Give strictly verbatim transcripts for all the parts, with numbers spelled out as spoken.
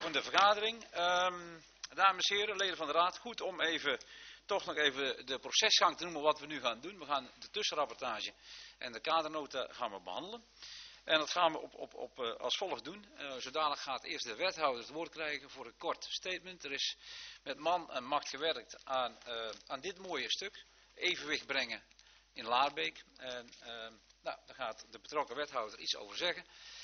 opende vergadering. Um, dames en heren, leden van de raad, goed om even, toch nog even de procesgang te noemen wat we nu gaan doen. We gaan de tussenrapportage en de kadernota gaan we behandelen. En dat gaan we op, op, op, uh, als volgt doen. Uh, zodanig gaat eerst de wethouder het woord krijgen voor een kort statement. Er is met man en macht gewerkt aan, uh, aan dit mooie stuk. Evenwicht brengen in Laarbeek. En, uh, nou, daar gaat de betrokken wethouder iets over zeggen.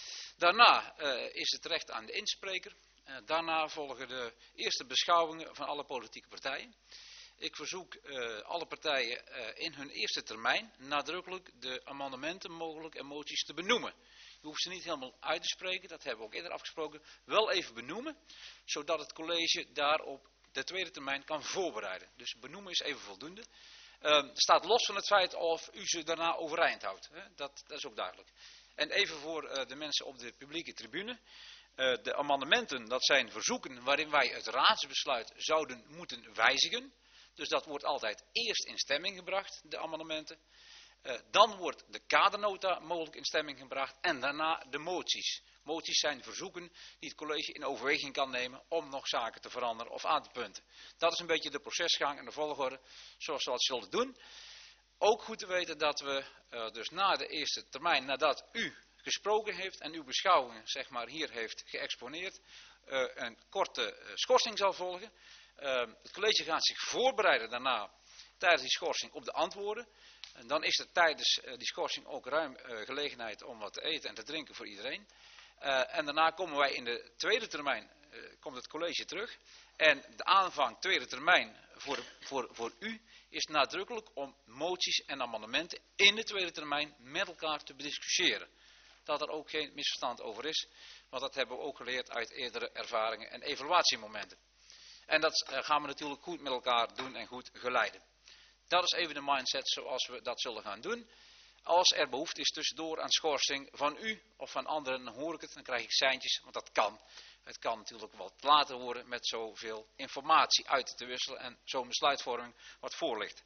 Daarna uh, is het recht aan de inspreker. Uh, daarna volgen de eerste beschouwingen van alle politieke partijen. Ik verzoek uh, alle partijen uh, in hun eerste termijn nadrukkelijk de amendementen mogelijk en moties te benoemen. Je hoeft ze niet helemaal uit te spreken, dat hebben we ook eerder afgesproken. Wel even benoemen, zodat het college daarop de tweede termijn kan voorbereiden. Dus benoemen is even voldoende. Uh, het staat los van het feit of u ze daarna overeind houdt. Hè? Dat, dat is ook duidelijk. En even voor uh, de mensen op de publieke tribune. Uh, de amendementen, dat zijn verzoeken waarin wij het raadsbesluit zouden moeten wijzigen. Dus dat wordt altijd eerst in stemming gebracht, de amendementen. Uh, dan wordt de kadernota mogelijk in stemming gebracht en daarna de moties. Moties zijn verzoeken die het college in overweging kan nemen om nog zaken te veranderen of aan te punten. Dat is een beetje de procesgang en de volgorde zoals we dat zullen doen. Ook goed te weten dat we uh, dus na de eerste termijn, nadat u gesproken heeft en uw beschouwingen zeg maar hier heeft geëxponeerd, uh, een korte uh, schorsing zal volgen. Uh, het college gaat zich voorbereiden daarna tijdens die schorsing op de antwoorden. En dan is er tijdens uh, die schorsing ook ruim uh, gelegenheid om wat te eten en te drinken voor iedereen. Uh, en daarna komen wij in de tweede termijn, uh, komt het college terug. En de aanvang tweede termijn voor, de, voor, voor u is nadrukkelijk om moties en amendementen in de tweede termijn met elkaar te bediscussiëren. Dat er ook geen misverstand over is, want dat hebben we ook geleerd uit eerdere ervaringen en evaluatiemomenten. En dat uh, gaan we natuurlijk goed met elkaar doen en goed geleiden. Dat is even de mindset zoals we dat zullen gaan doen. Als er behoefte is tussendoor aan schorsing van u of van anderen, dan hoor ik het, dan krijg ik seintjes, want dat kan. Het kan natuurlijk wat later worden met zoveel informatie uit te wisselen en zo'n besluitvorming wat voor ligt.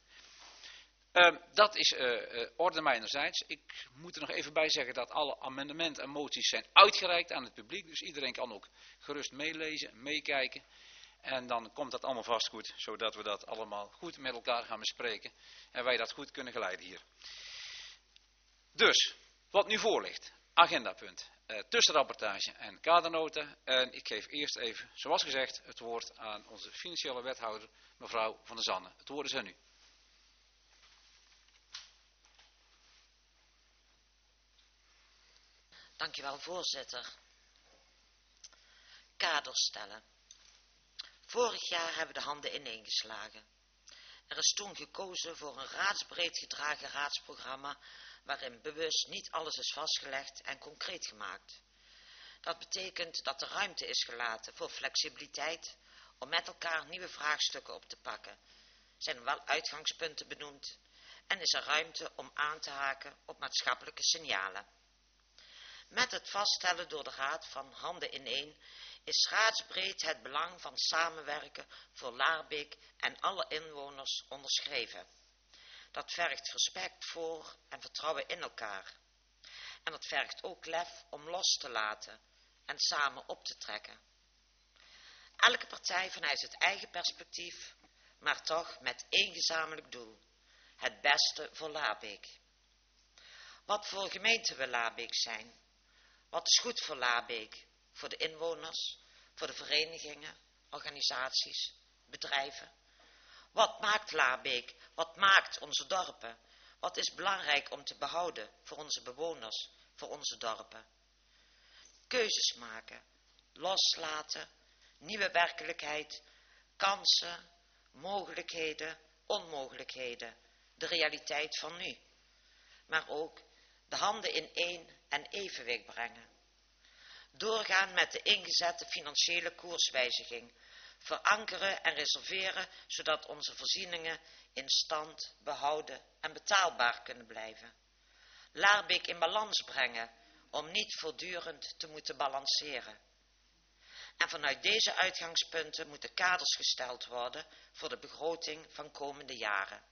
Uh, dat is uh, uh, orde mijnerzijds. Ik moet er nog even bij zeggen dat alle amendementen en moties zijn uitgereikt aan het publiek. Dus iedereen kan ook gerust meelezen, meekijken. En dan komt dat allemaal vast goed, zodat we dat allemaal goed met elkaar gaan bespreken. En wij dat goed kunnen geleiden hier. Dus, wat nu voor ligt. Agendapunt. Uh, tussenrapportage en kadernota. En ik geef eerst even, zoals gezegd, het woord aan onze financiële wethouder, mevrouw Van der Zanne. Het woord is aan u. Dankjewel, voorzitter. Kader stellen. Vorig jaar hebben we de handen ineengeslagen. Er is toen gekozen voor een raadsbreed gedragen raadsprogramma waarin bewust niet alles is vastgelegd en concreet gemaakt. Dat betekent dat er ruimte is gelaten voor flexibiliteit om met elkaar nieuwe vraagstukken op te pakken. Zijn er wel uitgangspunten benoemd en is er ruimte om aan te haken op maatschappelijke signalen. Met het vaststellen door de raad van handen ineen is raadsbreed het belang van samenwerken voor Laarbeek en alle inwoners onderschreven. Dat vergt respect voor en vertrouwen in elkaar. En dat vergt ook lef om los te laten en samen op te trekken. Elke partij vanuit het eigen perspectief, maar toch met één gezamenlijk doel. Het beste voor Laarbeek. Wat voor gemeente wil Laarbeek zijn? Wat is goed voor Laarbeek? Voor de inwoners, voor de verenigingen, organisaties, bedrijven. Wat maakt Laarbeek? Wat maakt onze dorpen? Wat is belangrijk om te behouden voor onze bewoners, voor onze dorpen? Keuzes maken, loslaten, nieuwe werkelijkheid, kansen, mogelijkheden, onmogelijkheden, de realiteit van nu. Maar ook de handen in één en evenwicht brengen. Doorgaan met de ingezette financiële koerswijziging. Verankeren en reserveren, zodat onze voorzieningen in stand, behouden en betaalbaar kunnen blijven. Laarbeek in balans brengen, om niet voortdurend te moeten balanceren. En vanuit deze uitgangspunten moeten kaders gesteld worden voor de begroting van komende jaren.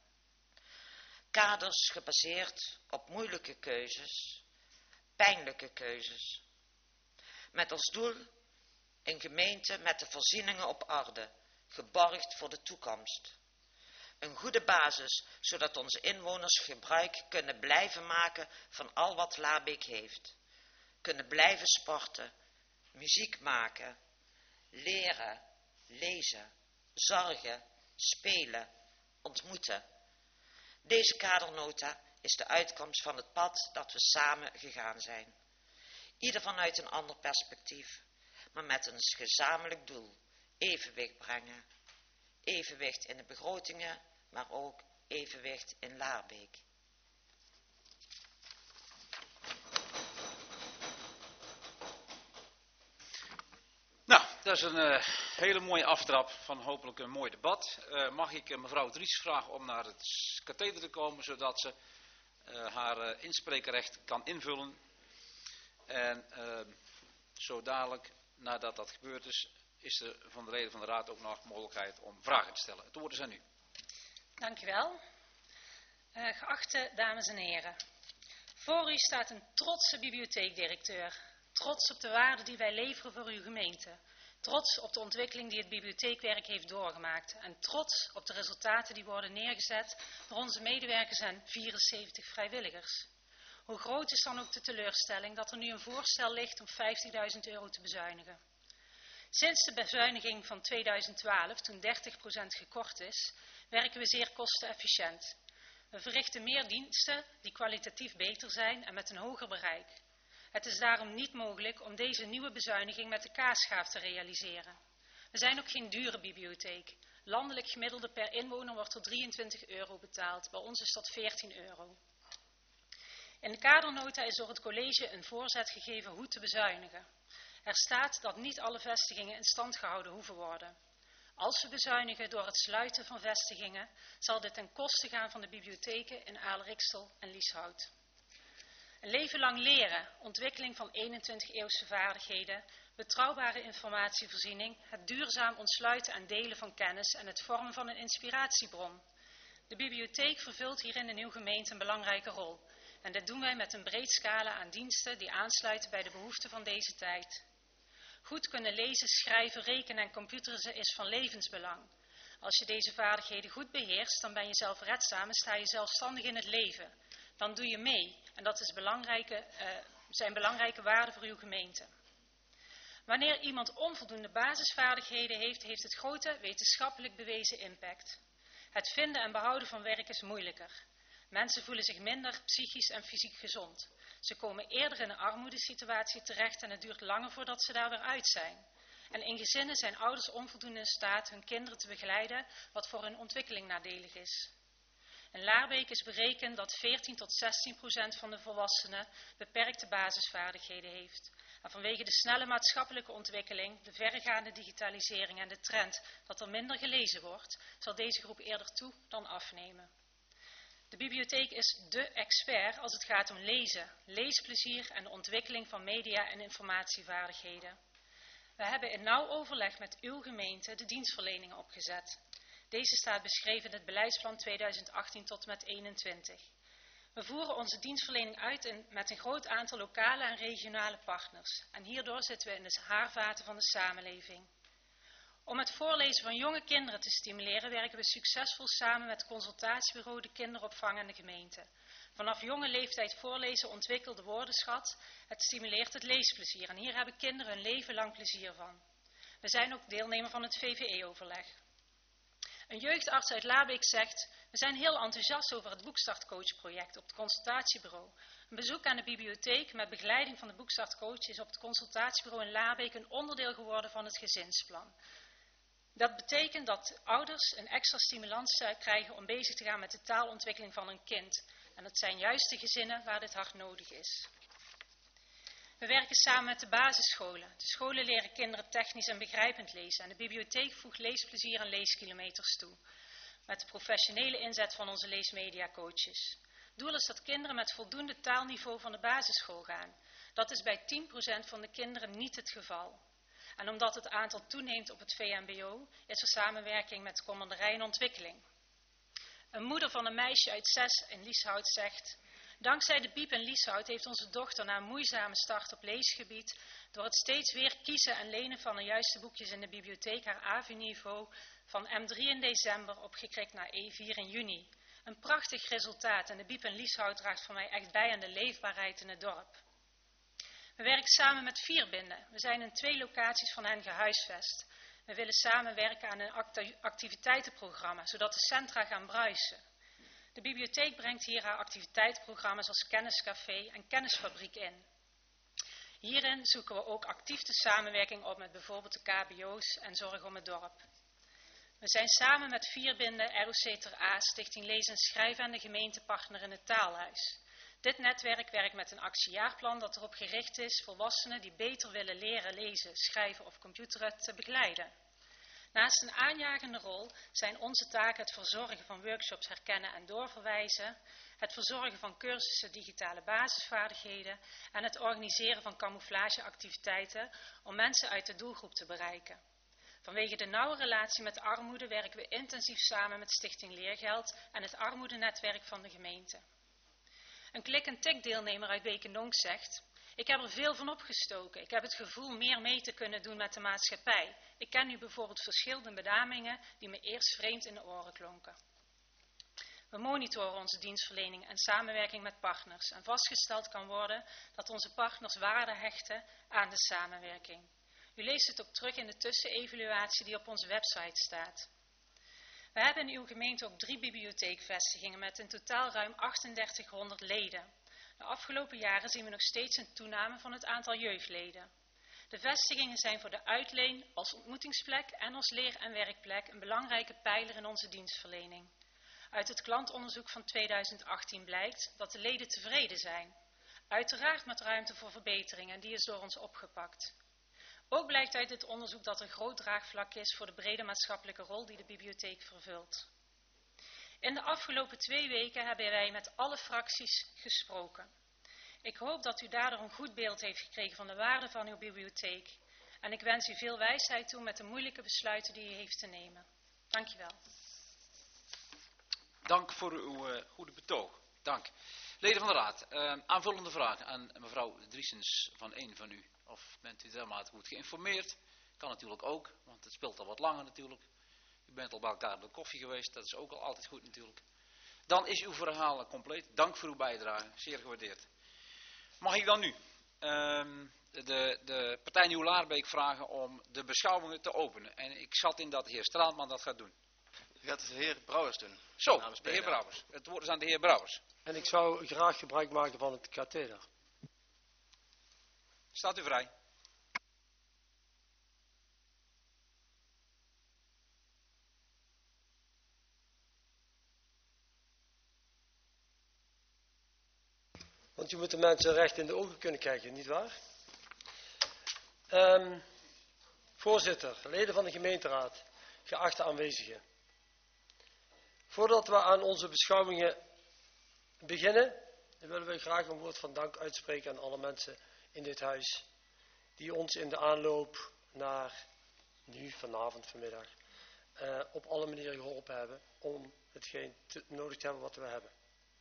Kaders gebaseerd op moeilijke keuzes, pijnlijke keuzes. Met als doel Een gemeente met de voorzieningen op orde, geborgd voor de toekomst. Een goede basis, zodat onze inwoners gebruik kunnen blijven maken van al wat Laarbeek heeft. Kunnen blijven sporten, muziek maken, leren, lezen, zorgen, spelen, ontmoeten. Deze kadernota is de uitkomst van het pad dat we samen gegaan zijn. Ieder vanuit een ander perspectief, maar met een gezamenlijk doel: evenwicht brengen. Evenwicht in de begrotingen, maar ook evenwicht in Laarbeek. Nou, dat is een uh, hele mooie aftrap van hopelijk een mooi debat. Uh, mag ik uh, mevrouw Dries vragen om naar het katheder te komen, zodat ze uh, haar uh, inspreekrecht kan invullen. En uh, zo dadelijk, nadat dat gebeurd is, is er van de leden van de raad ook nog mogelijkheid om vragen te stellen. Het woord is aan u. Dank u wel. Uh, geachte dames en heren. Voor u staat een trotse bibliotheekdirecteur. Trots op de waarde die wij leveren voor uw gemeente. Trots op de ontwikkeling die het bibliotheekwerk heeft doorgemaakt. En trots op de resultaten die worden neergezet door onze medewerkers en vierenzeventig vrijwilligers. Hoe groot is dan ook de teleurstelling dat er nu een voorstel ligt om vijftigduizend euro te bezuinigen. Sinds de bezuiniging van tweeduizend twaalf, toen dertig procent gekort is, werken we zeer kostenefficiënt. We verrichten meer diensten die kwalitatief beter zijn en met een hoger bereik. Het is daarom niet mogelijk om deze nieuwe bezuiniging met de kaasschaaf te realiseren. We zijn ook geen dure bibliotheek. Landelijk gemiddelde per inwoner wordt er drieëntwintig euro betaald. Bij ons is dat veertien euro. In de kadernota is door het college een voorzet gegeven hoe te bezuinigen. Er staat dat niet alle vestigingen in stand gehouden hoeven worden. Als we bezuinigen door het sluiten van vestigingen, zal dit ten koste gaan van de bibliotheken in Aalriksel en Lieshout. Een leven lang leren, ontwikkeling van eenentwintig-eeuwse vaardigheden, betrouwbare informatievoorziening, het duurzaam ontsluiten en delen van kennis en het vormen van een inspiratiebron. De bibliotheek vervult hierin in uw gemeente een belangrijke rol. En dit doen wij met een breed scala aan diensten die aansluiten bij de behoeften van deze tijd. Goed kunnen lezen, schrijven, rekenen en computeren is van levensbelang. Als je deze vaardigheden goed beheerst, dan ben je zelfredzaam en sta je zelfstandig in het leven. Dan doe je mee en dat is belangrijke, uh, zijn belangrijke waarden voor uw gemeente. Wanneer iemand onvoldoende basisvaardigheden heeft, heeft het grote wetenschappelijk bewezen impact. Het vinden en behouden van werk is moeilijker. Mensen voelen zich minder psychisch en fysiek gezond. Ze komen eerder in een armoedesituatie terecht en het duurt langer voordat ze daar weer uit zijn. En in gezinnen zijn ouders onvoldoende in staat hun kinderen te begeleiden, wat voor hun ontwikkeling nadelig is. In Laarbeek is berekend dat veertien tot zestien procent van de volwassenen beperkte basisvaardigheden heeft. En vanwege de snelle maatschappelijke ontwikkeling, de verregaande digitalisering en de trend dat er minder gelezen wordt, zal deze groep eerder toe dan afnemen. De bibliotheek is dé expert als het gaat om lezen, leesplezier en de ontwikkeling van media- en informatievaardigheden. We hebben in nauw overleg met uw gemeente de dienstverlening opgezet. Deze staat beschreven in het beleidsplan tweeduizend achttien tot en met eenentwintig. We voeren onze dienstverlening uit in, met een groot aantal lokale en regionale partners. En hierdoor zitten we in de haarvaten van de samenleving. Om het voorlezen van jonge kinderen te stimuleren werken we succesvol samen met het consultatiebureau De Kinderopvang en de gemeente. Vanaf jonge leeftijd voorlezen ontwikkelt de woordenschat. Het stimuleert het leesplezier en hier hebben kinderen hun leven lang plezier van. We zijn ook deelnemer van het V V E-overleg. Een jeugdarts uit Laarbeek zegt: we zijn heel enthousiast over het Boekstartcoach-project op het consultatiebureau. Een bezoek aan de bibliotheek met begeleiding van de Boekstartcoach is op het consultatiebureau in Laarbeek een onderdeel geworden van het gezinsplan. Dat betekent dat ouders een extra stimulans krijgen om bezig te gaan met de taalontwikkeling van hun kind. En het zijn juist de gezinnen waar dit hard nodig is. We werken samen met de basisscholen. De scholen leren kinderen technisch en begrijpend lezen. En de bibliotheek voegt leesplezier en leeskilometers toe. Met de professionele inzet van onze leesmediacoaches. Doel is dat kinderen met voldoende taalniveau van de basisschool gaan. Dat is bij tien procent van de kinderen niet het geval. En omdat het aantal toeneemt op het V M B O, is er samenwerking met de commanderij en ontwikkeling. Een moeder van een meisje uit zes in Lieshout zegt: Dankzij de Biep in Lieshout heeft onze dochter na een moeizame start op leesgebied door het steeds weer kiezen en lenen van de juiste boekjes in de bibliotheek haar A V I-niveau van M drie in december opgekrikt naar E vier in juni. Een prachtig resultaat en de Biep in Lieshout draagt voor mij echt bij aan de leefbaarheid in het dorp. We werken samen met Vierbinden. We zijn in twee locaties van hen gehuisvest. We willen samenwerken aan een activiteitenprogramma, zodat de centra gaan bruisen. De bibliotheek brengt hier haar activiteitenprogramma's als Kenniscafé en Kennisfabriek in. Hierin zoeken we ook actief de samenwerking op met bijvoorbeeld de K B O's en Zorg om het Dorp. We zijn samen met Vierbinden, R O C Ter A, Stichting Lezen en Schrijven en de gemeentepartner in het Taalhuis. Dit netwerk werkt met een actiejaarplan dat erop gericht is volwassenen die beter willen leren lezen, schrijven of computeren te begeleiden. Naast een aanjagende rol zijn onze taken het verzorgen van workshops herkennen en doorverwijzen, het verzorgen van cursussen digitale basisvaardigheden en het organiseren van camouflageactiviteiten om mensen uit de doelgroep te bereiken. Vanwege de nauwe relatie met armoede werken we intensief samen met Stichting Leergeld en het armoedenetwerk van de gemeente. Een klik- en tik-deelnemer uit Beekendonk zegt: ik heb er veel van opgestoken. Ik heb het gevoel meer mee te kunnen doen met de maatschappij. Ik ken nu bijvoorbeeld verschillende benamingen die me eerst vreemd in de oren klonken. We monitoren onze dienstverlening en samenwerking met partners en vastgesteld kan worden dat onze partners waarde hechten aan de samenwerking. U leest het ook terug in de tussenevaluatie die op onze website staat. We hebben in uw gemeente ook drie bibliotheekvestigingen met in totaal ruim achtendertighonderd leden. De afgelopen jaren zien we nog steeds een toename van het aantal jeugdleden. De vestigingen zijn voor de uitleen als ontmoetingsplek en als leer- en werkplek een belangrijke pijler in onze dienstverlening. Uit het klantonderzoek van tweeduizend achttien blijkt dat de leden tevreden zijn. Uiteraard met ruimte voor verbetering en die is door ons opgepakt. Ook blijkt uit dit onderzoek dat er groot draagvlak is voor de brede maatschappelijke rol die de bibliotheek vervult. In de afgelopen twee weken hebben wij met alle fracties gesproken. Ik hoop dat u daardoor een goed beeld heeft gekregen van de waarde van uw bibliotheek. En ik wens u veel wijsheid toe met de moeilijke besluiten die u heeft te nemen. Dank je wel. Dank voor uw uh, goede betoog. Dank. Leden van de Raad, uh, aanvullende vragen aan mevrouw Driesens van een van u. Of bent u dermate goed geïnformeerd? Kan natuurlijk ook, want het speelt al wat langer natuurlijk. U bent al bij elkaar op de koffie geweest, dat is ook al altijd goed natuurlijk. Dan is uw verhaal compleet. Dank voor uw bijdrage, zeer gewaardeerd. Mag ik dan nu um, de, de partij Nieuw-Laarbeek vragen om de beschouwingen te openen. En ik zat in dat de heer Straatman dat gaat doen. U gaat het de heer Brouwers doen. Zo, de heer Brouwers. Het woord is aan de heer Brouwers. En ik zou graag gebruik maken van het katheder. Staat u vrij. Want je moet de mensen recht in de ogen kunnen kijken, nietwaar? Um, voorzitter, leden van de gemeenteraad, geachte aanwezigen. Voordat we aan onze beschouwingen beginnen, willen we graag een woord van dank uitspreken aan alle mensen in dit huis die ons in de aanloop naar nu, vanavond, vanmiddag, uh, op alle manieren geholpen hebben om hetgeen te, nodig te hebben wat we hebben.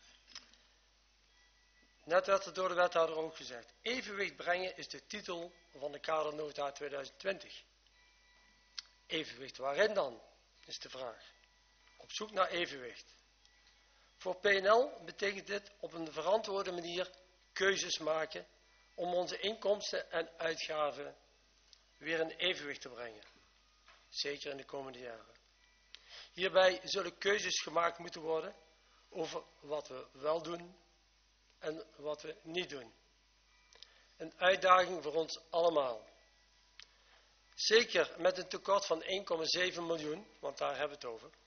Net werd het door de wethouder ook gezegd. Evenwicht brengen is de titel van de kadernota tweeduizend twintig. Evenwicht waarin dan, is de vraag. Op zoek naar evenwicht. Voor P en L betekent dit op een verantwoorde manier keuzes maken om onze inkomsten en uitgaven weer in evenwicht te brengen. Zeker in de komende jaren. Hierbij zullen keuzes gemaakt moeten worden over wat we wel doen en wat we niet doen. Een uitdaging voor ons allemaal. Zeker met een tekort van één komma zeven miljoen, want daar hebben we het over.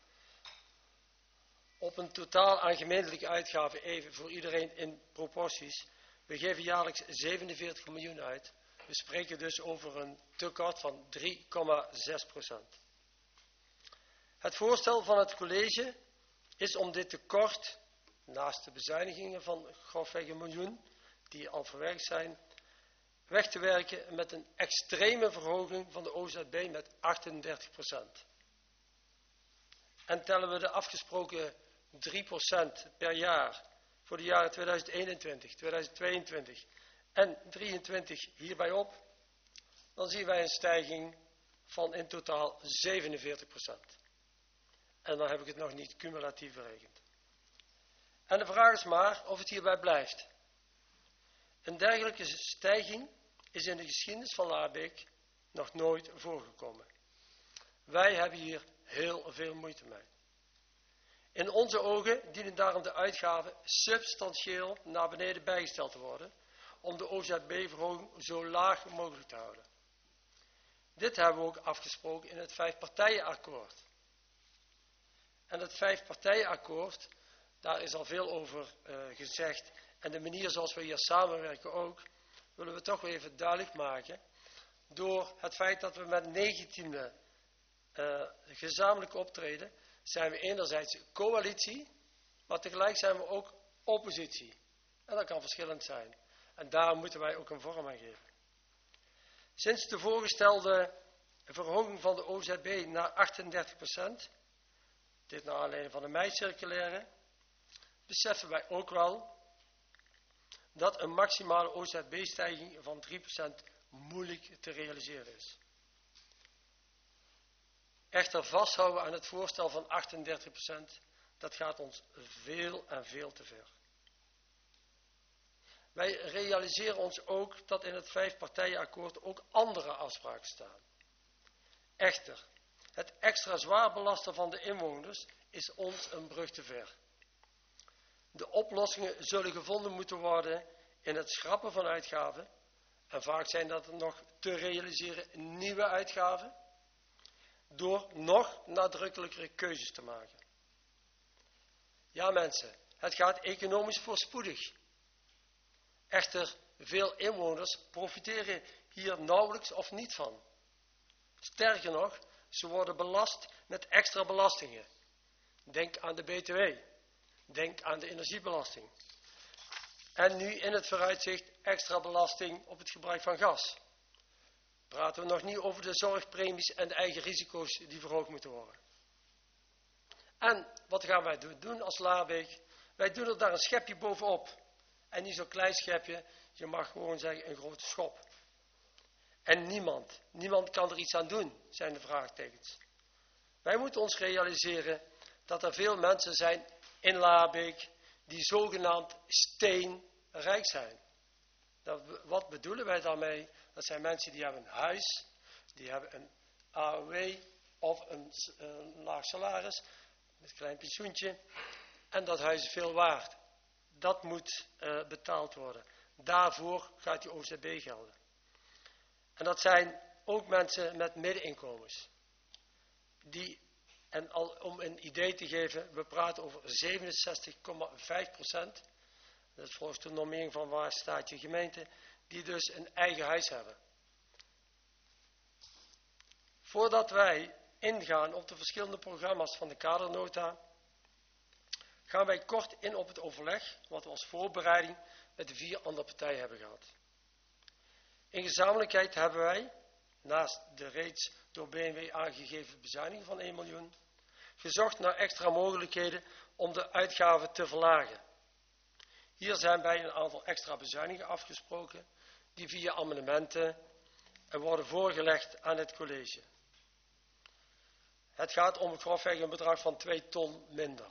Op een totaal aan gemeentelijke uitgaven, even voor iedereen in proporties. We geven jaarlijks zevenenveertig miljoen uit. We spreken dus over een tekort van drie komma zes procent. Het voorstel van het college is om dit tekort, naast de bezuinigingen van grofweg een miljoen, die al verwerkt zijn, weg te werken met een extreme verhoging van de O Z B met achtendertig procent. En tellen we de afgesproken drie procent per jaar voor de jaren tweeduizend eenentwintig, tweeduizend tweeëntwintig en drieëntwintig hierbij op, dan zien wij een stijging van in totaal zevenenveertig procent. En dan heb ik het nog niet cumulatief berekend. En de vraag is maar of het hierbij blijft. Een dergelijke stijging is in de geschiedenis van Laarbeek nog nooit voorgekomen. Wij hebben hier heel veel moeite mee. In onze ogen dienen daarom de uitgaven substantieel naar beneden bijgesteld te worden, om de O Z B-verhoging zo laag mogelijk te houden. Dit hebben we ook afgesproken in het vijfpartijenakkoord. En het vijfpartijenakkoord, daar is al veel over uh, gezegd, en de manier zoals we hier samenwerken ook, willen we toch weer even duidelijk maken, door het feit dat we met negentiende uh, gezamenlijk optreden, zijn we enerzijds coalitie, maar tegelijk zijn we ook oppositie. En dat kan verschillend zijn. En daar moeten wij ook een vorm aan geven. Sinds de voorgestelde verhoging van de O Z B naar achtendertig procent, dit naar aanleiding van de mei-circulaire, beseffen wij ook wel dat een maximale O Z B-stijging van drie procent moeilijk te realiseren is. Echter vasthouden aan het voorstel van achtendertig procent, dat gaat ons veel en veel te ver. Wij realiseren ons ook dat in het vijfpartijenakkoord ook andere afspraken staan. Echter, het extra zwaar belasten van de inwoners is ons een brug te ver. De oplossingen zullen gevonden moeten worden in het schrappen van uitgaven, en vaak zijn dat nog te realiseren nieuwe uitgaven, door nog nadrukkelijkere keuzes te maken. Ja mensen, het gaat economisch voorspoedig. Echter, veel inwoners profiteren hier nauwelijks of niet van. Sterker nog, ze worden belast met extra belastingen. Denk aan de B T W. Denk aan de energiebelasting. En nu in het vooruitzicht extra belasting op het gebruik van gas. Praten we nog niet over de zorgpremies en de eigen risico's die verhoogd moeten worden. En wat gaan wij doen als Laarbeek? Wij doen er daar een schepje bovenop. En niet zo'n klein schepje, je mag gewoon zeggen een grote schop. En niemand, niemand kan er iets aan doen, zijn de vraagtekens. Wij moeten ons realiseren dat er veel mensen zijn in Laarbeek die zogenaamd steenrijk zijn. Dat, wat bedoelen wij daarmee? Dat zijn mensen die hebben een huis, die hebben een A O W of een, een laag salaris, met een klein pensioentje, en dat huis is veel waard. Dat moet uh, betaald worden. Daarvoor gaat die O Z B gelden. En dat zijn ook mensen met middeninkomens. Die, en al, om een idee te geven, we praten over zevenenzestig komma vijf procent. Dat is volgens de normering van waar staat je gemeente, die dus een eigen huis hebben. Voordat wij ingaan op de verschillende programma's van de kadernota, gaan wij kort in op het overleg wat we als voorbereiding met de vier andere partijen hebben gehad. In gezamenlijkheid hebben wij, naast de reeds door B N W aangegeven bezuiniging van één miljoen, gezocht naar extra mogelijkheden om de uitgaven te verlagen. Hier zijn bij een aantal extra bezuinigingen afgesproken, die via amendementen worden voorgelegd aan het college. Het gaat om grofweg een bedrag van twee ton minder.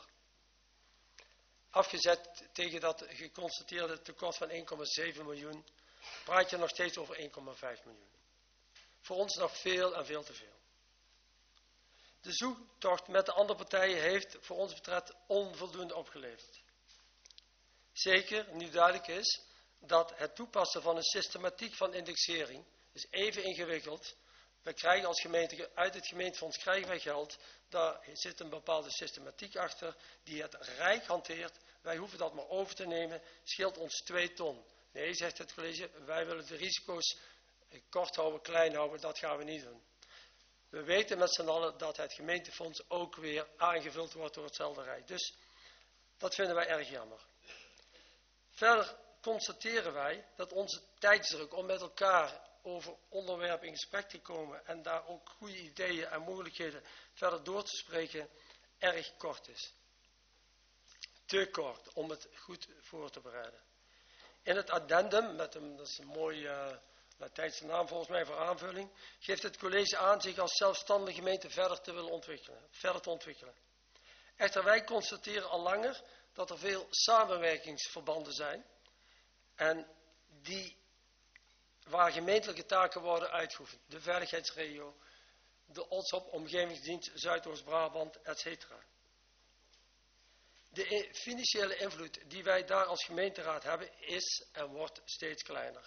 Afgezet tegen dat geconstateerde tekort van één komma zeven miljoen, praat je nog steeds over één komma vijf miljoen. Voor ons nog veel en veel te veel. De zoektocht met de andere partijen heeft voor ons betreft onvoldoende opgeleverd. Zeker nu duidelijk is dat het toepassen van een systematiek van indexering is even ingewikkeld. We krijgen als gemeente, uit het gemeentefonds krijgen wij geld, daar zit een bepaalde systematiek achter die het Rijk hanteert. Wij hoeven dat maar over te nemen, scheelt ons twee ton. Nee, zegt het college, wij willen de risico's kort houden, klein houden, dat gaan we niet doen. We weten met z'n allen dat het gemeentefonds ook weer aangevuld wordt door hetzelfde Rijk. Dus dat vinden wij erg jammer. Verder constateren wij dat onze tijdsdruk om met elkaar over onderwerpen in gesprek te komen en daar ook goede ideeën en mogelijkheden verder door te spreken erg kort is. te kort om het goed voor te bereiden. In het addendum, met een, dat is een mooie uh, Latijnse naam volgens mij voor aanvulling, geeft het college aan zich als zelfstandige gemeente verder te willen ontwikkelen. Verder te ontwikkelen. Echter, wij constateren al langer dat er veel samenwerkingsverbanden zijn en die waar gemeentelijke taken worden uitgeoefend. De veiligheidsregio, de O T S O P, Omgevingsdienst, Zuidoost-Brabant, et cetera. De financiële invloed die wij daar als gemeenteraad hebben is en wordt steeds kleiner.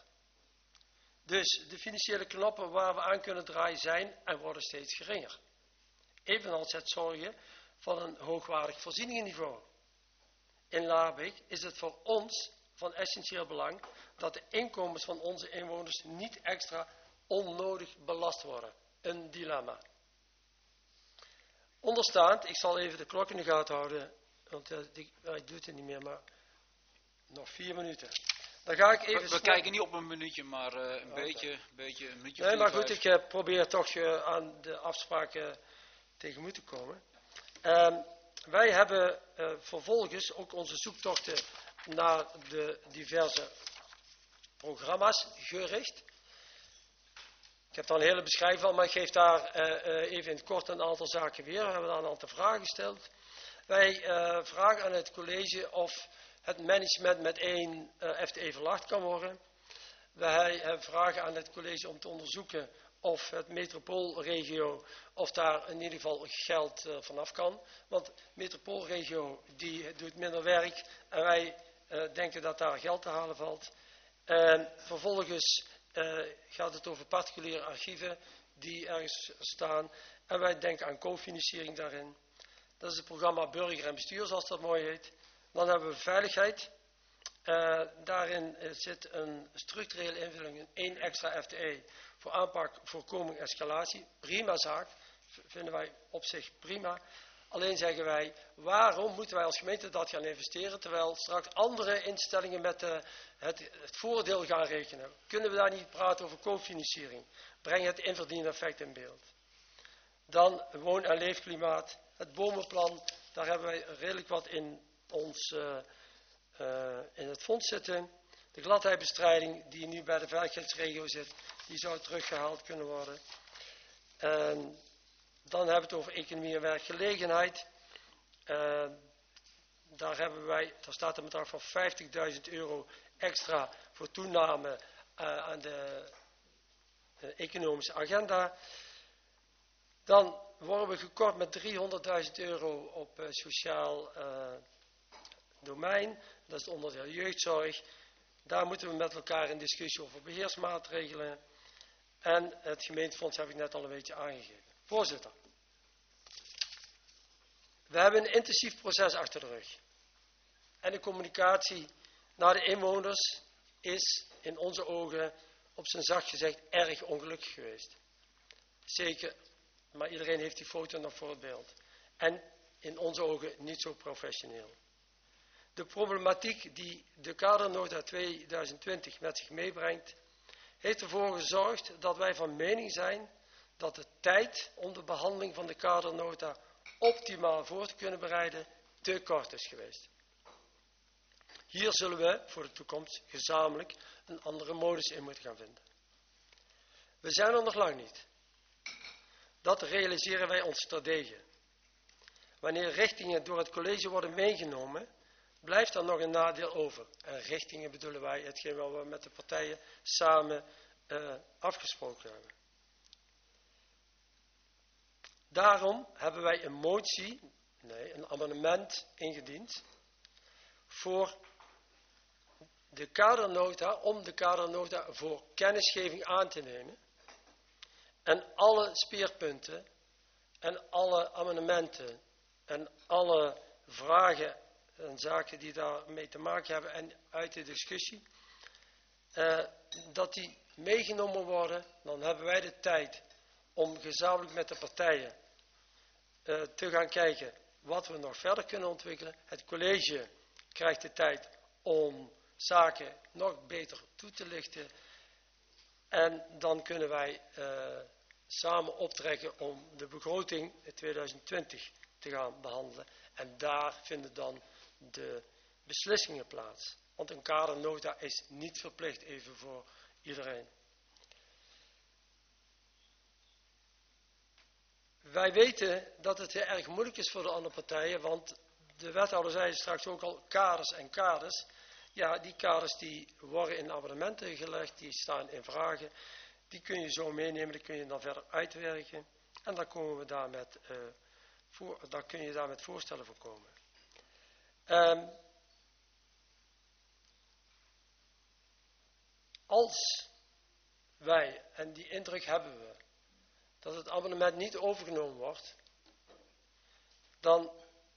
Dus de financiële knoppen waar we aan kunnen draaien zijn en worden steeds geringer. Evenals het zorgen van een hoogwaardig voorzieningenniveau. In Laarbeek is het voor ons van essentieel belang dat de inkomens van onze inwoners niet extra onnodig belast worden. Een dilemma. Onderstaand, ik zal even de klok in de gaten houden, want uh, ik, uh, ik doe het niet meer, maar nog vier minuten. Dan ga ik even... We, we kijken niet op een minuutje, maar uh, een okay. beetje, beetje, een minuutje. Nee, maar goed, ik uh, probeer toch uh, aan de afspraken tegemoet te komen. Uh, wij hebben uh, vervolgens ook onze zoektochten naar de diverse programma's gericht. Ik heb daar een hele beschrijving van, maar ik geef daar uh, uh, even in het kort een aantal zaken weer. We hebben daar een aantal vragen gesteld. Wij uh, vragen aan het college of het management met één uh, F T E verlaagd kan worden. Wij uh, vragen aan het college om te onderzoeken of het metropoolregio, of daar in ieder geval geld uh, vanaf kan. Want metropoolregio die doet minder werk en wij uh, denken dat daar geld te halen valt. En vervolgens uh, gaat het over particuliere archieven die ergens staan. En wij denken aan cofinanciering daarin. Dat is het programma Burger en Bestuur, zoals dat mooi heet. Dan hebben we veiligheid. Uh, daarin uh, zit een structurele invulling, in één extra F T E voor aanpak, voorkoming, escalatie. Prima zaak, vinden wij op zich prima. Alleen zeggen wij, waarom moeten wij als gemeente dat gaan investeren, terwijl straks andere instellingen met uh, het, het voordeel gaan rekenen. Kunnen we daar niet praten over cofinanciering? Breng het inverdieneffect in beeld. Dan woon- en leefklimaat. Het bomenplan, daar hebben wij redelijk wat in ons uh, uh, in het fonds zitten. De gladheidbestrijding die nu bij de veiligheidsregio zit, die zou teruggehaald kunnen worden. En dan hebben we het over economie en werkgelegenheid. Uh, daar hebben wij, daar staat een bedrag van vijftigduizend euro extra voor toename uh, aan de, de economische agenda. Dan worden we gekort met driehonderdduizend euro op uh, sociaal uh, domein. Dat is het onderdeel jeugdzorg. Daar moeten we met elkaar in discussie over beheersmaatregelen. En het gemeentefonds heb ik net al een beetje aangegeven. Voorzitter. We hebben een intensief proces achter de rug. En de communicatie naar de inwoners is in onze ogen, op zijn zacht gezegd, erg ongelukkig geweest. Zeker. Maar iedereen heeft die foto nog voor het beeld. En in onze ogen niet zo professioneel. De problematiek die de kadernota tweeduizend twintig met zich meebrengt, heeft ervoor gezorgd dat wij van mening zijn dat de tijd om de behandeling van de kadernota optimaal voor te kunnen bereiden te kort is geweest. Hier zullen we voor de toekomst gezamenlijk een andere modus in moeten gaan vinden. We zijn er nog lang niet. Dat realiseren wij ons terdege. Wanneer richtingen door het college worden meegenomen, blijft er nog een nadeel over. En richtingen bedoelen wij hetgeen wat we met de partijen samen uh, afgesproken hebben. Daarom hebben wij een motie, nee, een amendement ingediend voor de kadernota, om de kadernota voor kennisgeving aan te nemen. En alle speerpunten en alle amendementen en alle vragen en zaken die daarmee te maken hebben en uit de discussie, uh, dat die meegenomen worden. Dan hebben wij de tijd om gezamenlijk met de partijen uh, te gaan kijken wat we nog verder kunnen ontwikkelen. Het college krijgt de tijd om zaken nog beter toe te lichten. En dan kunnen wij uh, samen optrekken om de begroting in tweeduizend twintig te gaan behandelen. En daar vinden dan de beslissingen plaats. Want een kadernota is niet verplicht, even voor iedereen. Wij weten dat het heel erg moeilijk is voor de andere partijen, want de wethouder zei straks ook al kaders en kaders. Ja, die kaders die worden in abonnementen gelegd, die staan in vragen. Die kun je zo meenemen, die kun je dan verder uitwerken. En dan, komen we daar, met, uh, voor, dan kun je daar met voorstellen voor komen. Um, als wij, en die indruk hebben we, dat het abonnement niet overgenomen wordt, dan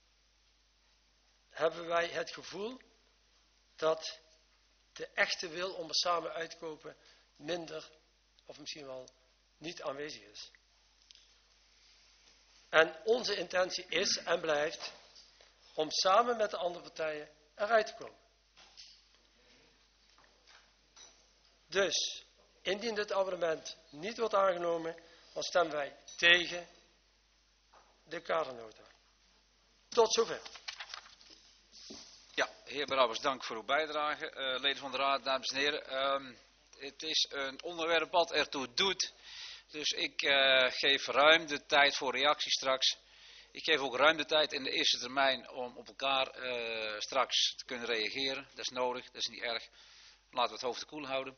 hebben wij het gevoel dat de echte wil om er samen uit te kopen minder of misschien wel niet aanwezig is. En onze intentie is en blijft om samen met de andere partijen eruit te komen. Dus, indien dit abonnement niet wordt aangenomen, dan stemmen wij tegen de kadernota. Tot zover. Ja, heer Brouwers, dank voor uw bijdrage. Uh, leden van de Raad, dames en heren. Uh, het is een onderwerp wat ertoe doet. Dus ik uh, geef ruim de tijd voor reactie straks. Ik geef ook ruim de tijd in de eerste termijn om op elkaar uh, straks te kunnen reageren. Dat is nodig, dat is niet erg. Laten we het hoofd koel houden.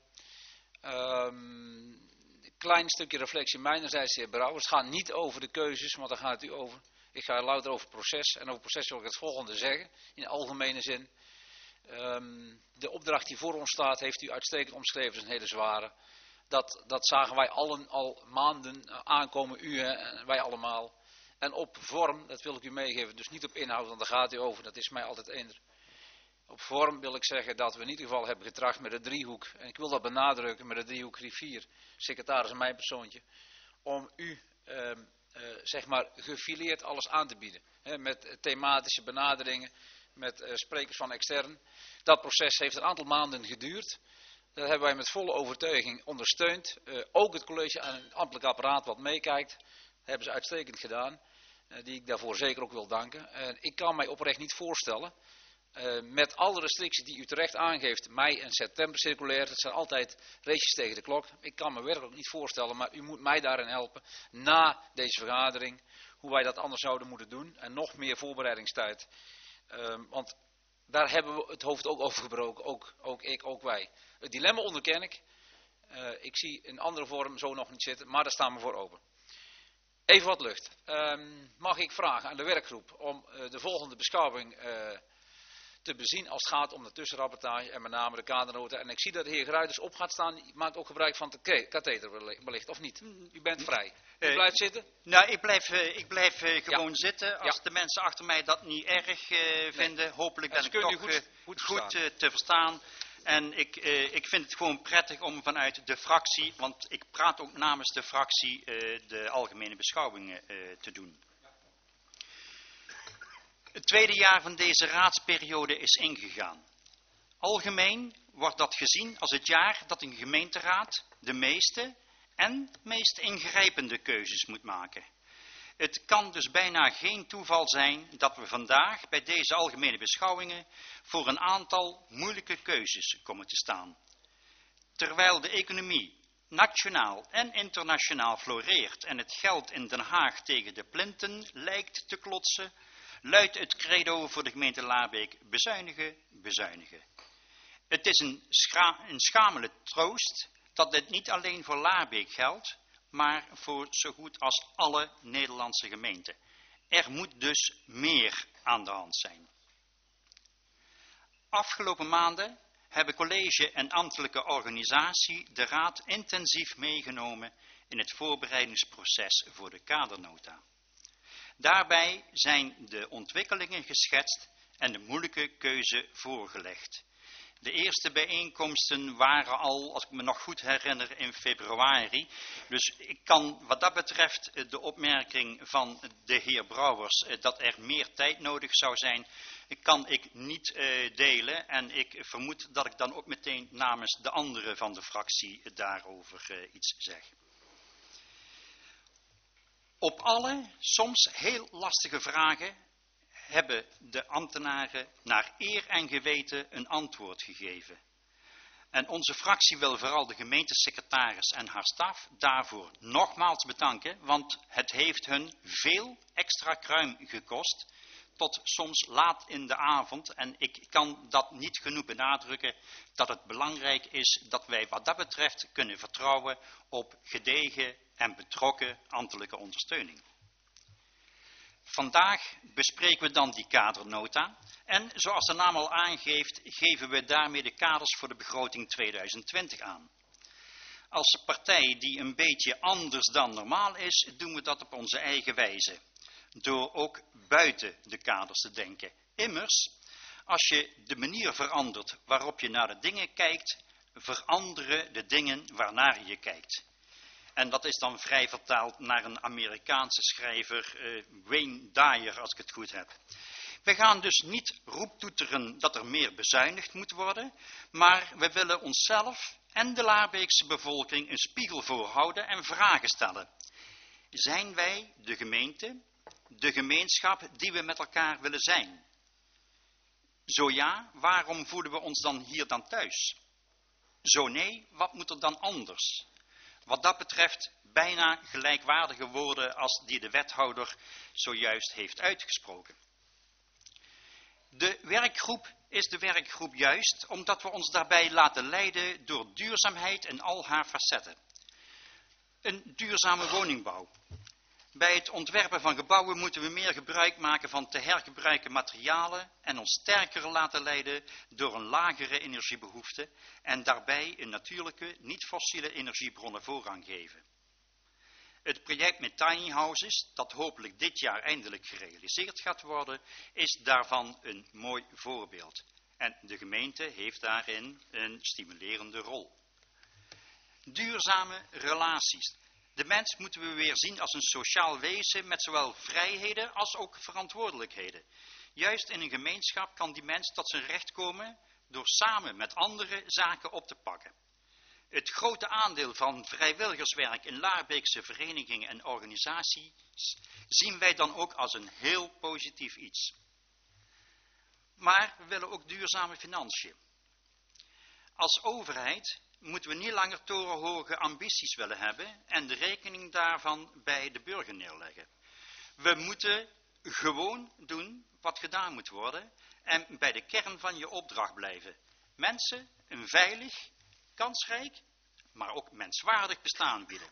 Um, een klein stukje reflectie mijnerzijds, de heer Brouwers. Het gaat niet over de keuzes, want daar gaat het u over. Ik ga louter over het proces. En over het proces wil ik het volgende zeggen, in algemene zin. Um, de opdracht die voor ons staat, heeft u uitstekend omschreven, is een hele zware. Dat, dat zagen wij allen al maanden aankomen, u en wij allemaal. En op vorm, dat wil ik u meegeven, dus niet op inhoud, want daar gaat u over, dat is mij altijd eender. Op vorm wil ik zeggen dat we in ieder geval hebben getracht met de driehoek, en ik wil dat benadrukken, met de driehoek griffier, secretaris en mijn persoontje, om u, uh, uh, zeg maar, gefileerd alles aan te bieden. Hè, met thematische benaderingen, met uh, sprekers van extern. Dat proces heeft een aantal maanden geduurd. Dat hebben wij met volle overtuiging ondersteund. Uh, ook het college en het ambtelijk apparaat wat meekijkt, hebben ze uitstekend gedaan. Uh, die ik daarvoor zeker ook wil danken. Uh, ik kan mij oprecht niet voorstellen, uh, met alle restricties die u terecht aangeeft, mei en september circulair, dat zijn altijd races tegen de klok. Ik kan me werkelijk niet voorstellen, maar u moet mij daarin helpen, na deze vergadering, hoe wij dat anders zouden moeten doen. En nog meer voorbereidingstijd. Uh, want daar hebben we het hoofd ook over gebroken, ook, ook ik, ook wij. Het dilemma onderken ik. Uh, ik zie in andere vorm zo nog niet zitten, maar daar staan we voor open. Even wat lucht. Um, mag ik vragen aan de werkgroep om uh, de volgende beschouwing uh, te bezien als het gaat om de tussenrapportage en met name de kadernota. En ik zie dat de heer Gruiters op gaat staan. U maakt ook gebruik van de katheter wellicht, of niet? U bent vrij. U uh, blijft zitten? Nou, ik blijf, uh, ik blijf uh, gewoon ja. zitten. Als ja. de mensen achter mij dat niet erg uh, vinden, nee. hopelijk ben ik toch goed, uh, goed, goed uh, te verstaan. En ik, uh, ik vind het gewoon prettig om vanuit de fractie, want ik praat ook namens de fractie, uh, de algemene beschouwingen uh, te doen. Het tweede jaar van deze raadsperiode is ingegaan. Algemeen wordt dat gezien als het jaar dat een gemeenteraad de meeste en meest ingrijpende keuzes moet maken. Het kan dus bijna geen toeval zijn dat we vandaag bij deze algemene beschouwingen voor een aantal moeilijke keuzes komen te staan. Terwijl de economie nationaal en internationaal floreert en het geld in Den Haag tegen de plinten lijkt te klotsen, luidt het credo voor de gemeente Laarbeek: bezuinigen, bezuinigen. Het is een, scha een schamele troost dat dit niet alleen voor Laarbeek geldt, maar voor zo goed als alle Nederlandse gemeenten. Er moet dus meer aan de hand zijn. Afgelopen maanden hebben college en ambtelijke organisatie de raad intensief meegenomen in het voorbereidingsproces voor de kadernota. Daarbij zijn de ontwikkelingen geschetst en de moeilijke keuze voorgelegd. De eerste bijeenkomsten waren al, als ik me nog goed herinner, in februari. Dus ik kan wat dat betreft de opmerking van de heer Brouwers dat er meer tijd nodig zou zijn, kan ik niet uh, delen. En ik vermoed dat ik dan ook meteen namens de anderen van de fractie daarover uh, iets zeg. Op alle, soms heel lastige vragen hebben de ambtenaren naar eer en geweten een antwoord gegeven. En onze fractie wil vooral de gemeentesecretaris en haar staf daarvoor nogmaals bedanken, want het heeft hun veel extra kruim gekost, tot soms laat in de avond. En ik kan dat niet genoeg benadrukken, dat het belangrijk is dat wij wat dat betreft kunnen vertrouwen op gedegen en betrokken ambtelijke ondersteuning. Vandaag bespreken we dan die kadernota en zoals de naam al aangeeft, geven we daarmee de kaders voor de begroting tweeduizend twintig aan. Als partij die een beetje anders dan normaal is, doen we dat op onze eigen wijze. Door ook buiten de kaders te denken. Immers, als je de manier verandert waarop je naar de dingen kijkt, veranderen de dingen waarnaar je kijkt. En dat is dan vrij vertaald naar een Amerikaanse schrijver, uh, Wayne Dyer, als ik het goed heb. We gaan dus niet roeptoeteren dat er meer bezuinigd moet worden, maar we willen onszelf en de Laarbeekse bevolking een spiegel voorhouden en vragen stellen. Zijn wij de gemeente, de gemeenschap die we met elkaar willen zijn? Zo ja, waarom voelen we ons dan hier dan thuis? Zo nee, wat moet er dan anders? Wat dat betreft bijna gelijkwaardige woorden als die de wethouder zojuist heeft uitgesproken. De werkgroep is de werkgroep juist omdat we ons daarbij laten leiden door duurzaamheid in al haar facetten. Een duurzame woningbouw. Bij het ontwerpen van gebouwen moeten we meer gebruik maken van te hergebruiken materialen en ons sterker laten leiden door een lagere energiebehoefte en daarbij een natuurlijke, niet-fossiele energiebronnen voorrang geven. Het project met tiny houses, dat hopelijk dit jaar eindelijk gerealiseerd gaat worden, is daarvan een mooi voorbeeld. En de gemeente heeft daarin een stimulerende rol. Duurzame relaties. De mens moeten we weer zien als een sociaal wezen met zowel vrijheden als ook verantwoordelijkheden. Juist in een gemeenschap kan die mens tot zijn recht komen door samen met anderen zaken op te pakken. Het grote aandeel van vrijwilligerswerk in Laarbeekse verenigingen en organisaties zien wij dan ook als een heel positief iets. Maar we willen ook duurzame financiën. Als overheid moeten we niet langer torenhoge ambities willen hebben en de rekening daarvan bij de burger neerleggen. We moeten gewoon doen wat gedaan moet worden en bij de kern van je opdracht blijven. Mensen een veilig, kansrijk, maar ook menswaardig bestaan bieden.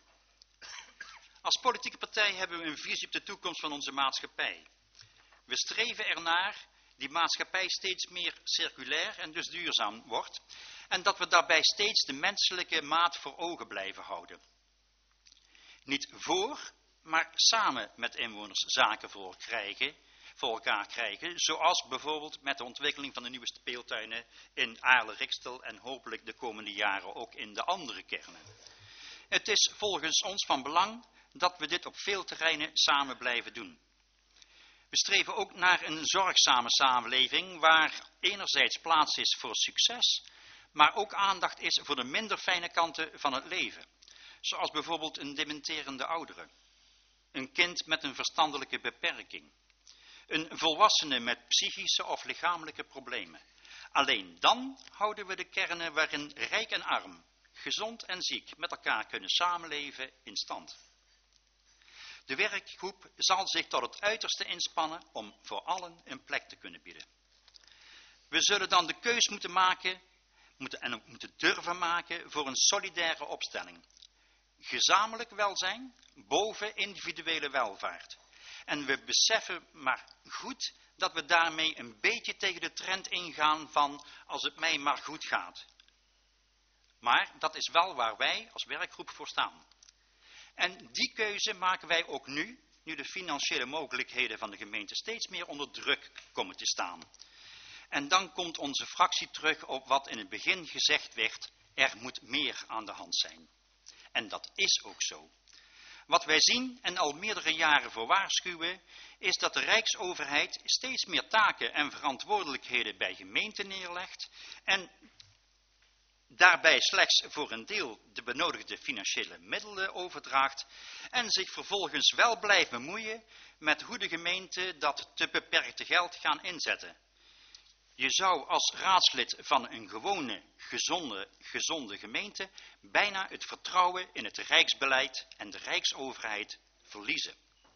Als politieke partij hebben we een visie op de toekomst van onze maatschappij. We streven ernaar die maatschappij steeds meer circulair en dus duurzaam wordt en dat we daarbij steeds de menselijke maat voor ogen blijven houden. Niet voor, maar samen met inwoners zaken voor, krijgen, voor elkaar krijgen, zoals bijvoorbeeld met de ontwikkeling van de nieuwe speeltuinen in Aarle-Rikstel en hopelijk de komende jaren ook in de andere kernen. Het is volgens ons van belang dat we dit op veel terreinen samen blijven doen. We streven ook naar een zorgzame samenleving waar enerzijds plaats is voor succes, maar ook aandacht is voor de minder fijne kanten van het leven. Zoals bijvoorbeeld een dementerende oudere, een kind met een verstandelijke beperking, een volwassene met psychische of lichamelijke problemen. Alleen dan houden we de kernen waarin rijk en arm, gezond en ziek met elkaar kunnen samenleven in stand. De werkgroep zal zich tot het uiterste inspannen om voor allen een plek te kunnen bieden. We zullen dan de keus moeten maken moeten, en moeten durven maken voor een solidaire opstelling. Gezamenlijk welzijn boven individuele welvaart. En we beseffen maar goed dat we daarmee een beetje tegen de trend ingaan van als het mij maar goed gaat. Maar dat is wel waar wij als werkgroep voor staan. En die keuze maken wij ook nu, nu de financiële mogelijkheden van de gemeente steeds meer onder druk komen te staan. En dan komt onze fractie terug op wat in het begin gezegd werd, er moet meer aan de hand zijn. En dat is ook zo. Wat wij zien en al meerdere jaren voor waarschuwen, is dat de Rijksoverheid steeds meer taken en verantwoordelijkheden bij gemeenten neerlegt en daarbij slechts voor een deel de benodigde financiële middelen overdraagt en zich vervolgens wel blijft bemoeien met hoe de gemeente dat te beperkte geld gaan inzetten. Je zou als raadslid van een gewone, gezonde, gezonde gemeente bijna het vertrouwen in het rijksbeleid en de rijksoverheid verliezen.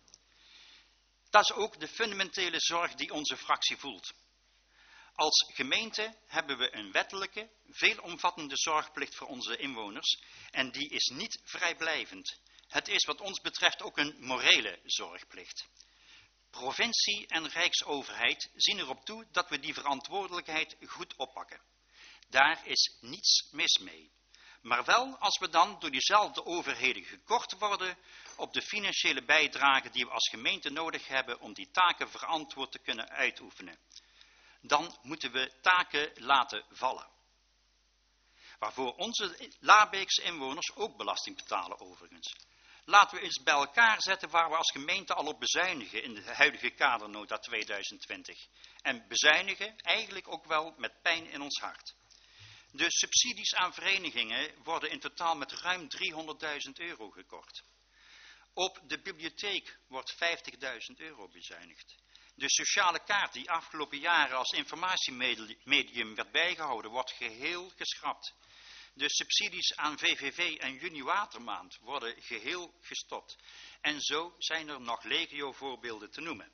Dat is ook de fundamentele zorg die onze fractie voelt. Als gemeente hebben we een wettelijke, veelomvattende zorgplicht voor onze inwoners en die is niet vrijblijvend. Het is wat ons betreft ook een morele zorgplicht. Provincie en rijksoverheid zien erop toe dat we die verantwoordelijkheid goed oppakken. Daar is niets mis mee. Maar wel als we dan door diezelfde overheden gekort worden op de financiële bijdrage die we als gemeente nodig hebben om die taken verantwoord te kunnen uitoefenen. Dan moeten we taken laten vallen. Waarvoor onze Laarbeekse inwoners ook belasting betalen overigens. Laten we eens bij elkaar zetten waar we als gemeente al op bezuinigen in de huidige kadernota tweeduizend twintig. En bezuinigen eigenlijk ook wel met pijn in ons hart. De subsidies aan verenigingen worden in totaal met ruim driehonderdduizend euro gekort. Op de bibliotheek wordt vijftigduizend euro bezuinigd. De sociale kaart die afgelopen jaren als informatiemedium werd bijgehouden, wordt geheel geschrapt. De subsidies aan V V V en Juni Watermaand worden geheel gestopt. En zo zijn er nog legio voorbeelden te noemen.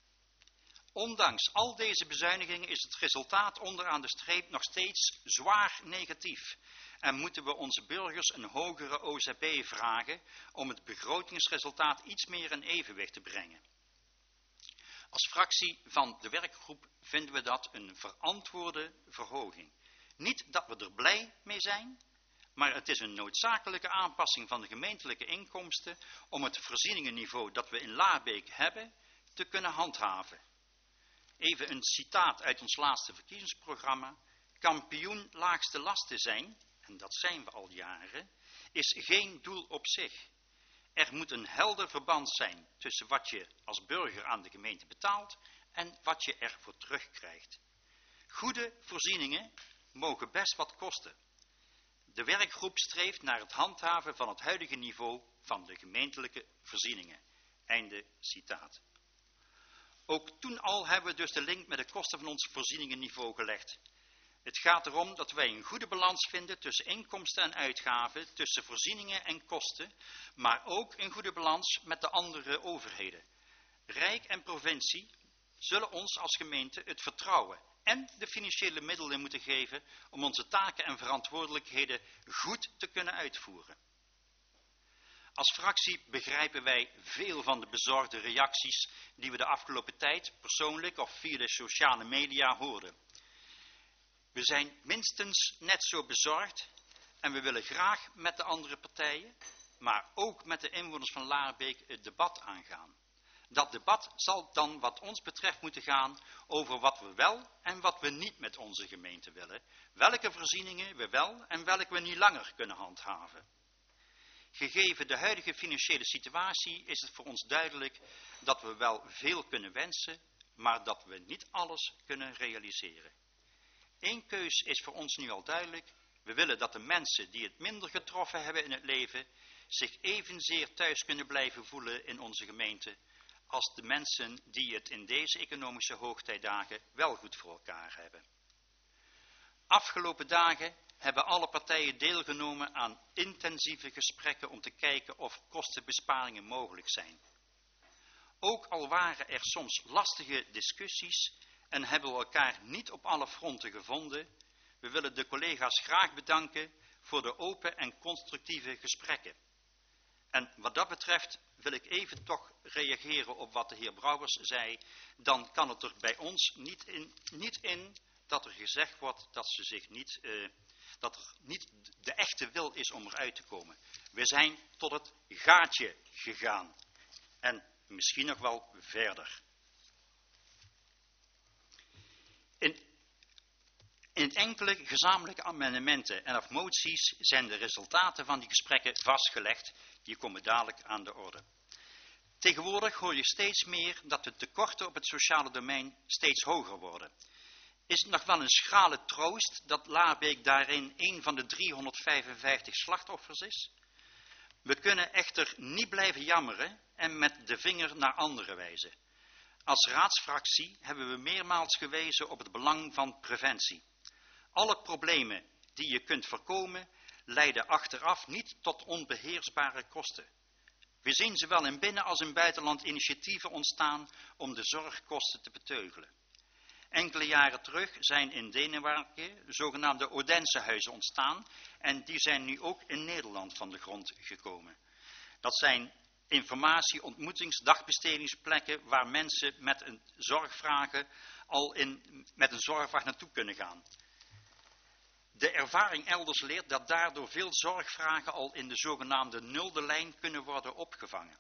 Ondanks al deze bezuinigingen is het resultaat onderaan de streep nog steeds zwaar negatief. En moeten we onze burgers een hogere O Z B vragen om het begrotingsresultaat iets meer in evenwicht te brengen. Als fractie van de werkgroep vinden we dat een verantwoorde verhoging. Niet dat we er blij mee zijn, maar het is een noodzakelijke aanpassing van de gemeentelijke inkomsten om het voorzieningenniveau dat we in Laarbeek hebben te kunnen handhaven. Even een citaat uit ons laatste verkiezingsprogramma. Kampioen laagste lasten zijn, en dat zijn we al jaren, is geen doel op zich. Er moet een helder verband zijn tussen wat je als burger aan de gemeente betaalt en wat je ervoor terugkrijgt. Goede voorzieningen mogen best wat kosten. De werkgroep streeft naar het handhaven van het huidige niveau van de gemeentelijke voorzieningen. Einde citaat. Ook toen al hebben we dus de link met de kosten van ons voorzieningenniveau gelegd. Het gaat erom dat wij een goede balans vinden tussen inkomsten en uitgaven, tussen voorzieningen en kosten, maar ook een goede balans met de andere overheden. Rijk en provincie zullen ons als gemeente het vertrouwen en de financiële middelen moeten geven om onze taken en verantwoordelijkheden goed te kunnen uitvoeren. Als fractie begrijpen wij veel van de bezorgde reacties die we de afgelopen tijd persoonlijk of via de sociale media hoorden. We zijn minstens net zo bezorgd en we willen graag met de andere partijen, maar ook met de inwoners van Laarbeek het debat aangaan. Dat debat zal dan wat ons betreft moeten gaan over wat we wel en wat we niet met onze gemeente willen, welke voorzieningen we wel en welke we niet langer kunnen handhaven. Gegeven de huidige financiële situatie is het voor ons duidelijk dat we wel veel kunnen wensen, maar dat we niet alles kunnen realiseren. Eén keus is voor ons nu al duidelijk. We willen dat de mensen die het minder getroffen hebben in het leven zich evenzeer thuis kunnen blijven voelen in onze gemeente als de mensen die het in deze economische hoogtijdagen wel goed voor elkaar hebben. Afgelopen dagen hebben alle partijen deelgenomen aan intensieve gesprekken om te kijken of kostenbesparingen mogelijk zijn. Ook al waren er soms lastige discussies en hebben we elkaar niet op alle fronten gevonden, we willen de collega's graag bedanken voor de open en constructieve gesprekken. En wat dat betreft wil ik even toch reageren op wat de heer Brouwers zei. Dan kan het er bij ons niet in, niet in dat er gezegd wordt dat, ze zich niet, uh, dat er niet de echte wil is om eruit te komen. We zijn tot het gaatje gegaan. En misschien nog wel verder. In, in enkele gezamenlijke amendementen en of moties zijn de resultaten van die gesprekken vastgelegd. Die komen dadelijk aan de orde. Tegenwoordig hoor je steeds meer dat de tekorten op het sociale domein steeds hoger worden. is het nog wel een schrale troost dat Laarbeek daarin een van de driehonderdvijfenvijftig slachtoffers is. We kunnen echter niet blijven jammeren en met de vinger naar anderen wijzen. Als raadsfractie hebben we meermaals gewezen op het belang van preventie. Alle problemen die je kunt voorkomen, leiden achteraf niet tot onbeheersbare kosten. We zien zowel in binnen- als in buitenland initiatieven ontstaan om de zorgkosten te beteugelen. Enkele jaren terug zijn in Denemarken zogenaamde Odensehuizen ontstaan en die zijn nu ook in Nederland van de grond gekomen. Dat zijn informatie-, ontmoetings-, dagbestedingsplekken waar mensen met een zorgvragen al in, met een zorgvraag naartoe kunnen gaan. De ervaring elders leert dat daardoor veel zorgvragen al in de zogenaamde nulde lijn kunnen worden opgevangen.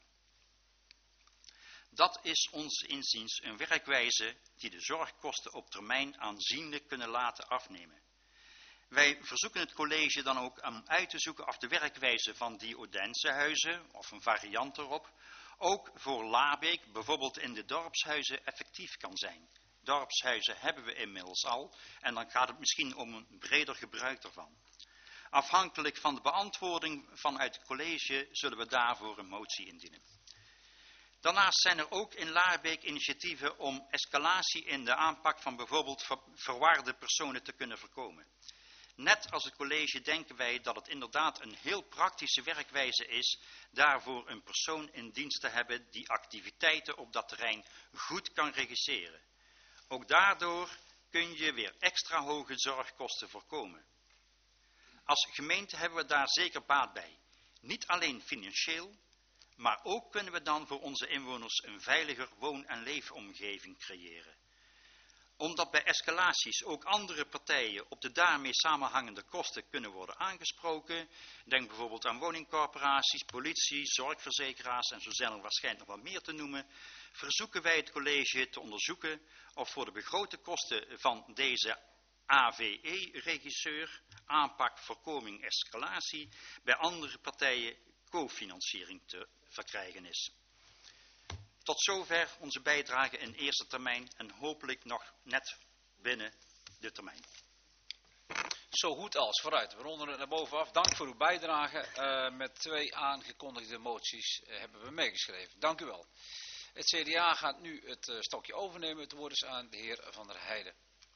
Dat is ons inziens een werkwijze die de zorgkosten op termijn aanzienlijk kunnen laten afnemen. Wij verzoeken het college dan ook om uit te zoeken of de werkwijze van die Odensehuizen, of een variant erop, ook voor Laarbeek, bijvoorbeeld in de dorpshuizen, effectief kan zijn. Dorpshuizen hebben we inmiddels al en dan gaat het misschien om een breder gebruik ervan. Afhankelijk van de beantwoording vanuit het college zullen we daarvoor een motie indienen. Daarnaast zijn er ook in Laarbeek initiatieven om escalatie in de aanpak van bijvoorbeeld ver- verwaarde personen te kunnen voorkomen. Net als het college denken wij dat het inderdaad een heel praktische werkwijze is daarvoor een persoon in dienst te hebben die activiteiten op dat terrein goed kan regisseren. Ook daardoor kun je weer extra hoge zorgkosten voorkomen. Als gemeente hebben we daar zeker baat bij. Niet alleen financieel, maar ook kunnen we dan voor onze inwoners een veiliger woon- en leefomgeving creëren. Omdat bij escalaties ook andere partijen op de daarmee samenhangende kosten kunnen worden aangesproken, denk bijvoorbeeld aan woningcorporaties, politie, zorgverzekeraars en zo zijn er waarschijnlijk nog wat meer te noemen, verzoeken wij het college te onderzoeken of voor de begrote kosten van deze A V E-regisseur, aanpak, voorkoming, escalatie, bij andere partijen cofinanciering te verkrijgen is. Tot zover onze bijdrage in eerste termijn en hopelijk nog net binnen de termijn. Zo goed als, vooruit. We ronden het naar bovenaf. Dank voor uw bijdrage. Uh, met twee aangekondigde moties uh, hebben we meegeschreven. Dank u wel. Het C D A gaat nu het uh, stokje overnemen. Het woord is aan de heer Van der Heijden.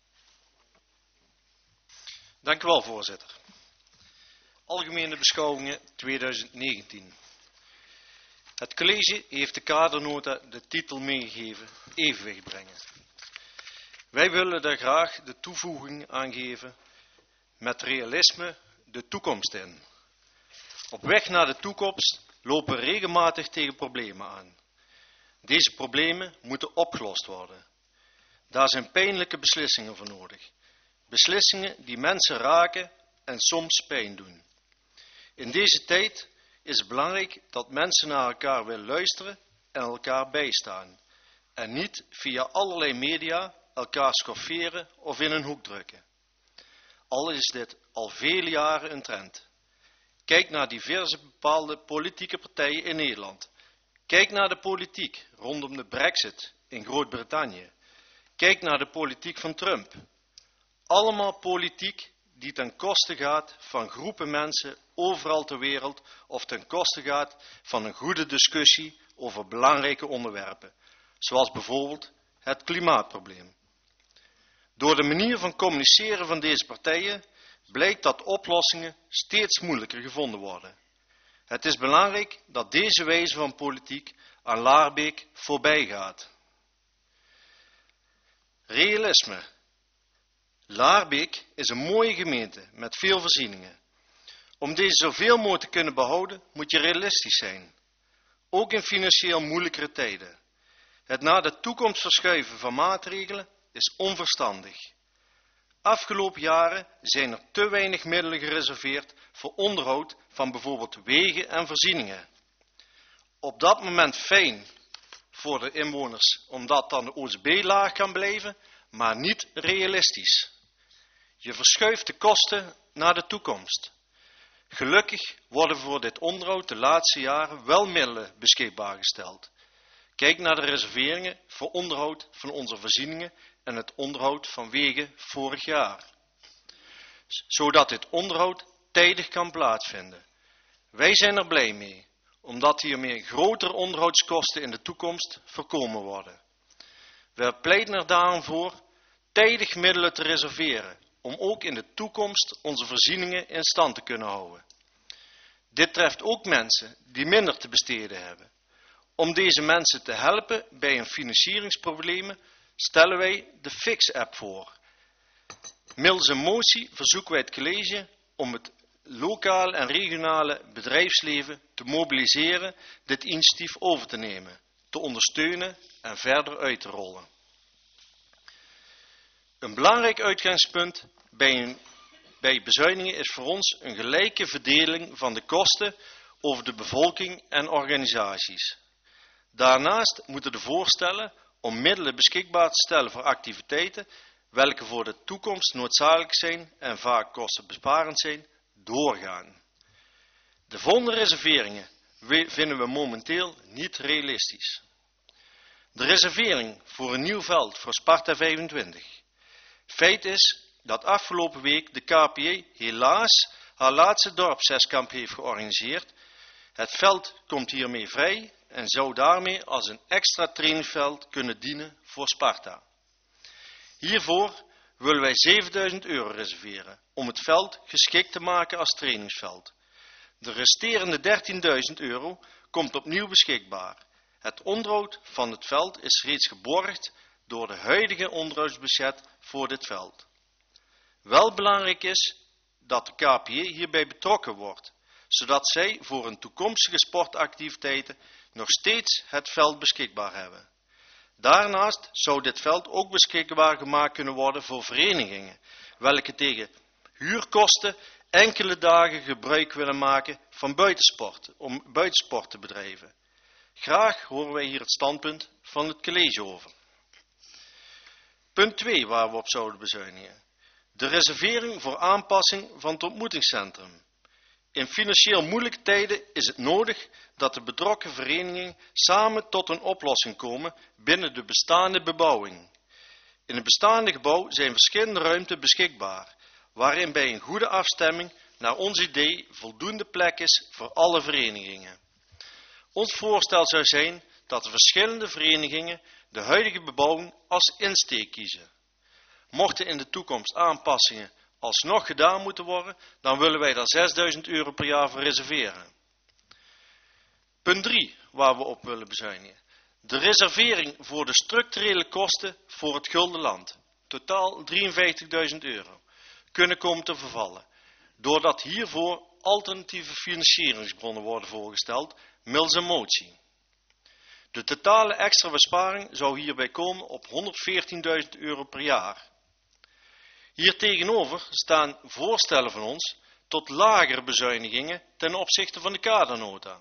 Dank u wel, voorzitter. Algemene beschouwingen tweeduizend negentien. Het college heeft de kadernota de titel meegegeven, evenwicht brengen. Wij willen daar graag de toevoeging aangeven met realisme de toekomst in. Op weg naar de toekomst lopen we regelmatig tegen problemen aan. Deze problemen moeten opgelost worden. Daar zijn pijnlijke beslissingen voor nodig. Beslissingen die mensen raken en soms pijn doen. In deze tijd is het belangrijk dat mensen naar elkaar willen luisteren en elkaar bijstaan. En niet via allerlei media elkaar schofferen of in een hoek drukken. Al is dit al vele jaren een trend. Kijk naar diverse bepaalde politieke partijen in Nederland. Kijk naar de politiek rondom de Brexit in Groot-Brittannië. Kijk naar de politiek van Trump. Allemaal politiek die ten koste gaat van groepen mensen overal ter wereld of ten koste gaat van een goede discussie over belangrijke onderwerpen, zoals bijvoorbeeld het klimaatprobleem. Door de manier van communiceren van deze partijen blijkt dat oplossingen steeds moeilijker gevonden worden. Het is belangrijk dat deze wijze van politiek aan Laarbeek voorbij gaat. Realisme. Laarbeek is een mooie gemeente met veel voorzieningen. Om deze zoveel mogelijk te kunnen behouden, moet je realistisch zijn. Ook in financieel moeilijkere tijden. Het naar de toekomst verschuiven van maatregelen is onverstandig. Afgelopen jaren zijn er te weinig middelen gereserveerd voor onderhoud van bijvoorbeeld wegen en voorzieningen. Op dat moment fijn voor de inwoners, omdat dan de O S B laag kan blijven, maar niet realistisch. Je verschuift de kosten naar de toekomst. Gelukkig worden voor dit onderhoud de laatste jaren wel middelen beschikbaar gesteld. Kijk naar de reserveringen voor onderhoud van onze voorzieningen en het onderhoud van wegen vorig jaar. Zodat dit onderhoud tijdig kan plaatsvinden. Wij zijn er blij mee, omdat hiermee grotere onderhoudskosten in de toekomst voorkomen worden. We pleiten er daarom voor tijdig middelen te reserveren, om ook in de toekomst onze voorzieningen in stand te kunnen houden. Dit treft ook mensen die minder te besteden hebben. Om deze mensen te helpen bij hun financieringsproblemen stellen wij de Fix-app voor. Middels een motie verzoeken wij het college om het lokale en regionale bedrijfsleven te mobiliseren dit initiatief over te nemen, te ondersteunen en verder uit te rollen. Een belangrijk uitgangspunt bij, een, bij bezuinigingen is voor ons een gelijke verdeling van de kosten over de bevolking en organisaties. Daarnaast moeten de voorstellen om middelen beschikbaar te stellen voor activiteiten welke voor de toekomst noodzakelijk zijn en vaak kostenbesparend zijn, doorgaan. De volgende reserveringen vinden we momenteel niet realistisch. De reservering voor een nieuw veld voor Sparta vijfentwintig. Feit is dat afgelopen week de K P J helaas haar laatste dorpszeskamp heeft georganiseerd. Het veld komt hiermee vrij en zou daarmee als een extra trainingsveld kunnen dienen voor Sparta. Hiervoor willen wij zevenduizend euro reserveren om het veld geschikt te maken als trainingsveld. De resterende dertienduizend euro komt opnieuw beschikbaar. Het onderhoud van het veld is reeds geborgd door de huidige onderhoudsbudget voor dit veld. Wel belangrijk is dat de K P J hierbij betrokken wordt, zodat zij voor hun toekomstige sportactiviteiten nog steeds het veld beschikbaar hebben. Daarnaast zou dit veld ook beschikbaar gemaakt kunnen worden voor verenigingen, welke tegen huurkosten enkele dagen gebruik willen maken van buitensport, om buitensport te bedrijven. Graag horen wij hier het standpunt van het college over. Punt twee waar we op zouden bezuinigen. De reservering voor aanpassing van het ontmoetingscentrum. In financieel moeilijke tijden is het nodig dat de betrokken verenigingen samen tot een oplossing komen binnen de bestaande bebouwing. In het bestaande gebouw zijn verschillende ruimten beschikbaar, waarin bij een goede afstemming naar ons idee voldoende plek is voor alle verenigingen. Ons voorstel zou zijn dat de verschillende verenigingen de huidige bebouwing als insteek kiezen. Mochten in de toekomst aanpassingen alsnog gedaan moeten worden, dan willen wij daar zesduizend euro per jaar voor reserveren. Punt drie, waar we op willen bezuinigen. De reservering voor de structurele kosten voor het Gulden Land, totaal drieënvijftigduizend euro, kunnen komen te vervallen, doordat hiervoor alternatieve financieringsbronnen worden voorgesteld, middels een motie. De totale extra besparing zou hierbij komen op honderdveertienduizend euro per jaar. Hiertegenover staan voorstellen van ons tot lagere bezuinigingen ten opzichte van de kadernota.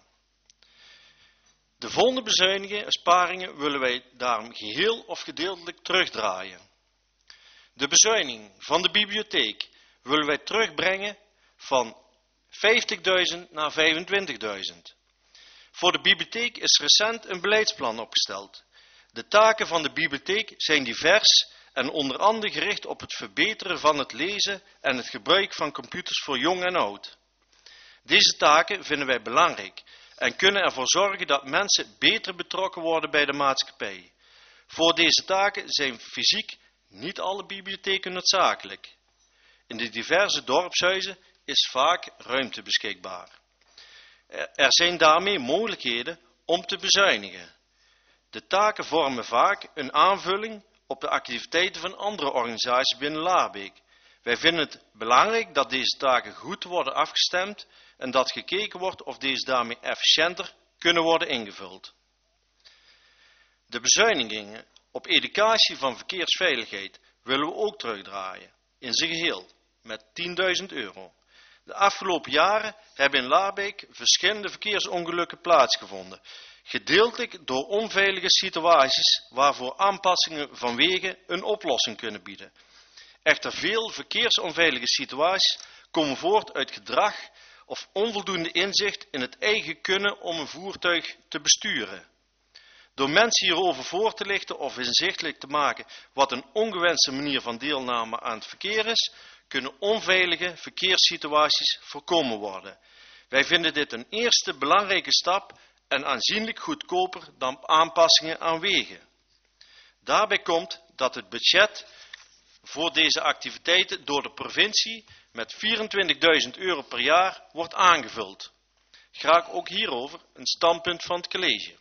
De volgende bezuinigingen, besparingen willen wij daarom geheel of gedeeltelijk terugdraaien. De bezuiniging van de bibliotheek willen wij terugbrengen van vijftigduizend naar vijfentwintigduizend. Voor de bibliotheek is recent een beleidsplan opgesteld. De taken van de bibliotheek zijn divers en onder andere gericht op het verbeteren van het lezen en het gebruik van computers voor jong en oud. Deze taken vinden wij belangrijk en kunnen ervoor zorgen dat mensen beter betrokken worden bij de maatschappij. Voor deze taken zijn fysiek niet alle bibliotheken noodzakelijk. In de diverse dorpshuizen is vaak ruimte beschikbaar. Er zijn daarmee mogelijkheden om te bezuinigen. De taken vormen vaak een aanvulling op de activiteiten van andere organisaties binnen Laarbeek. Wij vinden het belangrijk dat deze taken goed worden afgestemd en dat gekeken wordt of deze daarmee efficiënter kunnen worden ingevuld. De bezuinigingen op educatie van verkeersveiligheid willen we ook terugdraaien, in zijn geheel, met tienduizend euro. De afgelopen jaren hebben in Laarbeek verschillende verkeersongelukken plaatsgevonden, gedeeltelijk door onveilige situaties waarvoor aanpassingen van wegen een oplossing kunnen bieden. Echter veel verkeersonveilige situaties komen voort uit gedrag of onvoldoende inzicht in het eigen kunnen om een voertuig te besturen. Door mensen hierover voor te lichten of inzichtelijk te maken wat een ongewenste manier van deelname aan het verkeer is, kunnen onveilige verkeerssituaties voorkomen worden. Wij vinden dit een eerste belangrijke stap en aanzienlijk goedkoper dan aanpassingen aan wegen. Daarbij komt dat het budget voor deze activiteiten door de provincie met vierentwintigduizend euro per jaar wordt aangevuld. Graag ook hierover een standpunt van het college.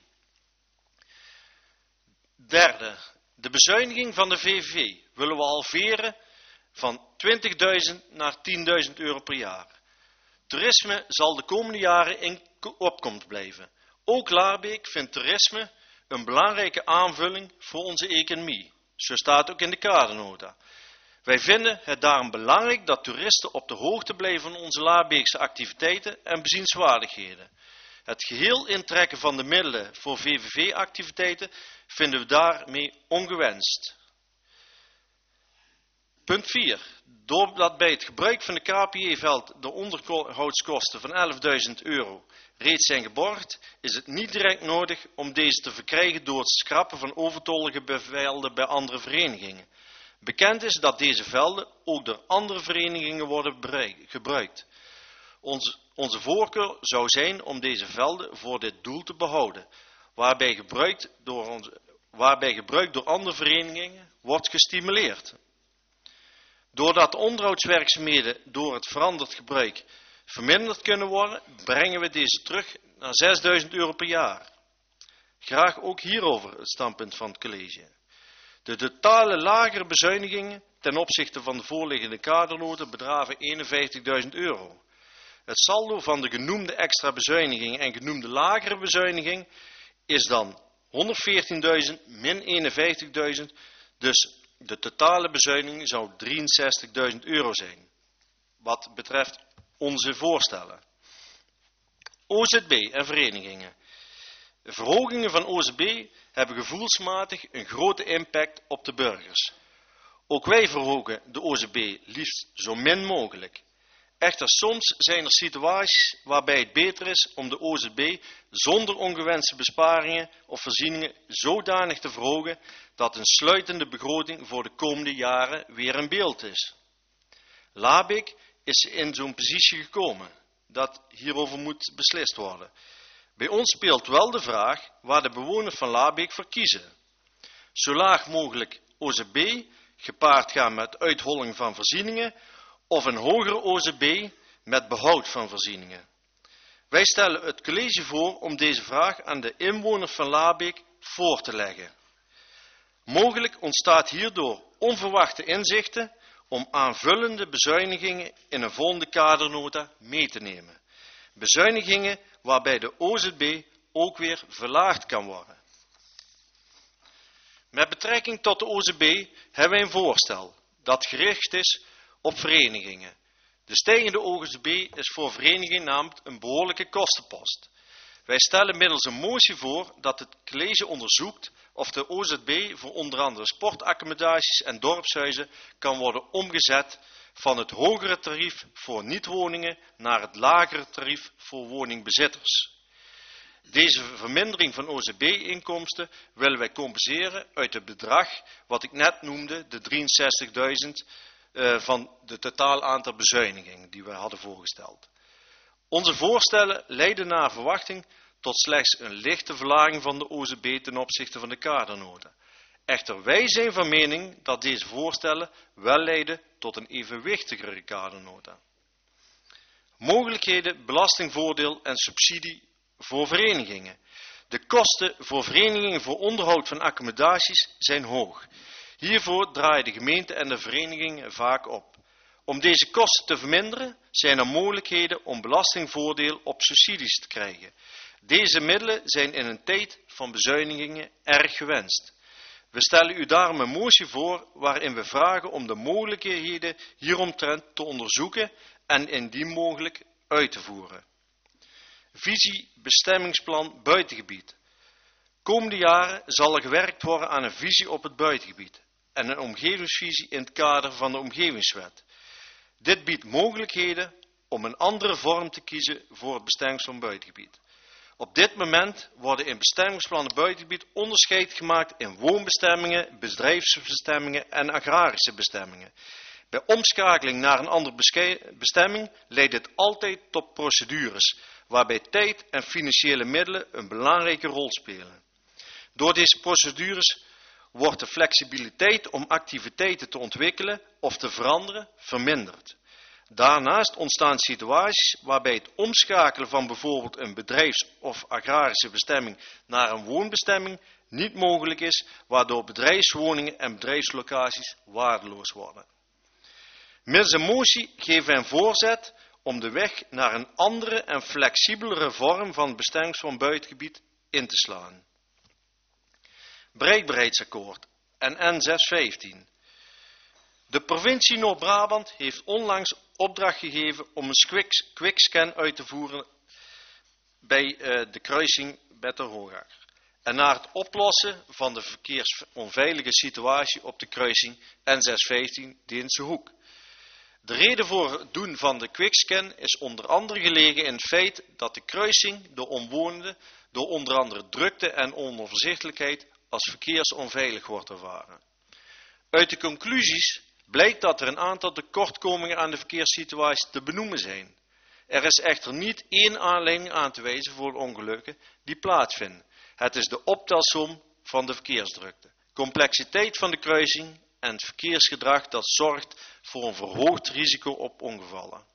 Derde, de bezuiniging van de V V V willen we halveren van twintigduizend naar tienduizend euro per jaar. Toerisme zal de komende jaren in opkomst blijven. Ook Laarbeek vindt toerisme een belangrijke aanvulling voor onze economie. Zo staat ook in de kadernota. Wij vinden het daarom belangrijk dat toeristen op de hoogte blijven van onze Laarbeekse activiteiten en bezienswaardigheden. Het geheel intrekken van de middelen voor V V V-activiteiten vinden we daarmee ongewenst. Punt vier. Doordat bij het gebruik van de K P J-veld de onderhoudskosten van elfduizend euro reeds zijn geborgd, is het niet direct nodig om deze te verkrijgen door het schrappen van overtollige velden bij andere verenigingen. Bekend is dat deze velden ook door andere verenigingen worden gebruikt. Onze, onze voorkeur zou zijn om deze velden voor dit doel te behouden, waarbij gebruik door, onze, waarbij gebruik door andere verenigingen wordt gestimuleerd. Doordat de onderhoudswerkzaamheden door het veranderd gebruik verminderd kunnen worden, brengen we deze terug naar zesduizend euro per jaar. Graag ook hierover het standpunt van het college. De totale lagere bezuinigingen ten opzichte van de voorliggende kadernota bedragen eenenvijftigduizend euro. Het saldo van de genoemde extra bezuiniging en genoemde lagere bezuiniging is dan honderdveertienduizend min eenenvijftigduizend, dus de totale bezuiniging zou drieënzestigduizend euro zijn, wat betreft onze voorstellen. O Z B en verenigingen. De verhogingen van O Z B hebben gevoelsmatig een grote impact op de burgers. Ook wij verhogen de O Z B liefst zo min mogelijk. Echter, soms zijn er situaties waarbij het beter is om de O Z B zonder ongewenste besparingen of voorzieningen zodanig te verhogen dat een sluitende begroting voor de komende jaren weer in beeld is. Laarbeek is in zo'n positie gekomen dat hierover moet beslist worden. Bij ons speelt wel de vraag waar de bewoners van Laarbeek voor kiezen. Zo laag mogelijk O Z B, gepaard gaan met uitholling van voorzieningen, of een hogere O Z B met behoud van voorzieningen. Wij stellen het college voor om deze vraag aan de inwoners van Laarbeek voor te leggen. Mogelijk ontstaat hierdoor onverwachte inzichten om aanvullende bezuinigingen in een volgende kadernota mee te nemen. Bezuinigingen waarbij de O Z B ook weer verlaagd kan worden. Met betrekking tot de O Z B hebben wij een voorstel dat gericht is op verenigingen. De stijgende O Z B is voor verenigingen namelijk een behoorlijke kostenpost. Wij stellen middels een motie voor dat het college onderzoekt of de O Z B voor onder andere sportaccommodaties en dorpshuizen kan worden omgezet van het hogere tarief voor niet-woningen naar het lagere tarief voor woningbezitters. Deze vermindering van O Z B-inkomsten willen wij compenseren uit het bedrag wat ik net noemde, de drieënzestigduizend uh, van het totaal aantal bezuinigingen die we hadden voorgesteld. Onze voorstellen leiden naar verwachting tot slechts een lichte verlaging van de O Z B ten opzichte van de kadernota. Echter, wij zijn van mening dat deze voorstellen wel leiden tot een evenwichtigere kadernota. Mogelijkheden, belastingvoordeel en subsidie voor verenigingen. De kosten voor verenigingen voor onderhoud van accommodaties zijn hoog. Hiervoor draaien de gemeente en de verenigingen vaak op. Om deze kosten te verminderen zijn er mogelijkheden om belastingvoordeel op subsidies te krijgen. Deze middelen zijn in een tijd van bezuinigingen erg gewenst. We stellen u daarom een motie voor waarin we vragen om de mogelijkheden hieromtrent te onderzoeken en indien mogelijk uit te voeren. Visie bestemmingsplan buitengebied. Komende jaren zal er gewerkt worden aan een visie op het buitengebied en een omgevingsvisie in het kader van de omgevingswet. Dit biedt mogelijkheden om een andere vorm te kiezen voor het bestemmingsplan buitengebied. Op dit moment worden in bestemmingsplannen buitengebied onderscheid gemaakt in woonbestemmingen, bedrijfsbestemmingen en agrarische bestemmingen. Bij omschakeling naar een andere bestemming leidt dit altijd tot procedures, waarbij tijd en financiële middelen een belangrijke rol spelen. Door deze procedures wordt de flexibiliteit om activiteiten te ontwikkelen of te veranderen verminderd. Daarnaast ontstaan situaties waarbij het omschakelen van bijvoorbeeld een bedrijfs- of agrarische bestemming naar een woonbestemming niet mogelijk is, waardoor bedrijfswoningen en bedrijfslocaties waardeloos worden. Middels een motie geven wij een voorzet om de weg naar een andere en flexibelere vorm van bestemmingsplan buitengebied in te slaan. Bereikbaarheidsakkoord en N zes vijftien. De provincie Noord-Brabant heeft onlangs opdracht gegeven om een quickscan uit te voeren bij uh, de kruising Better-Hoogakker en naar het oplossen van de verkeersonveilige situatie op de kruising N zes vijftien Deense Hoek. De reden voor het doen van de quickscan is onder andere gelegen in het feit dat de kruising door omwonenden door onder andere drukte en onoverzichtelijkheid als verkeersonveilig wordt ervaren. Uit de conclusies blijkt dat er een aantal tekortkomingen aan de verkeerssituatie te benoemen zijn. Er is echter niet één aanleiding aan te wijzen voor de ongelukken die plaatsvinden. Het is de optelsom van de verkeersdrukte, complexiteit van de kruising en het verkeersgedrag dat zorgt voor een verhoogd risico op ongevallen.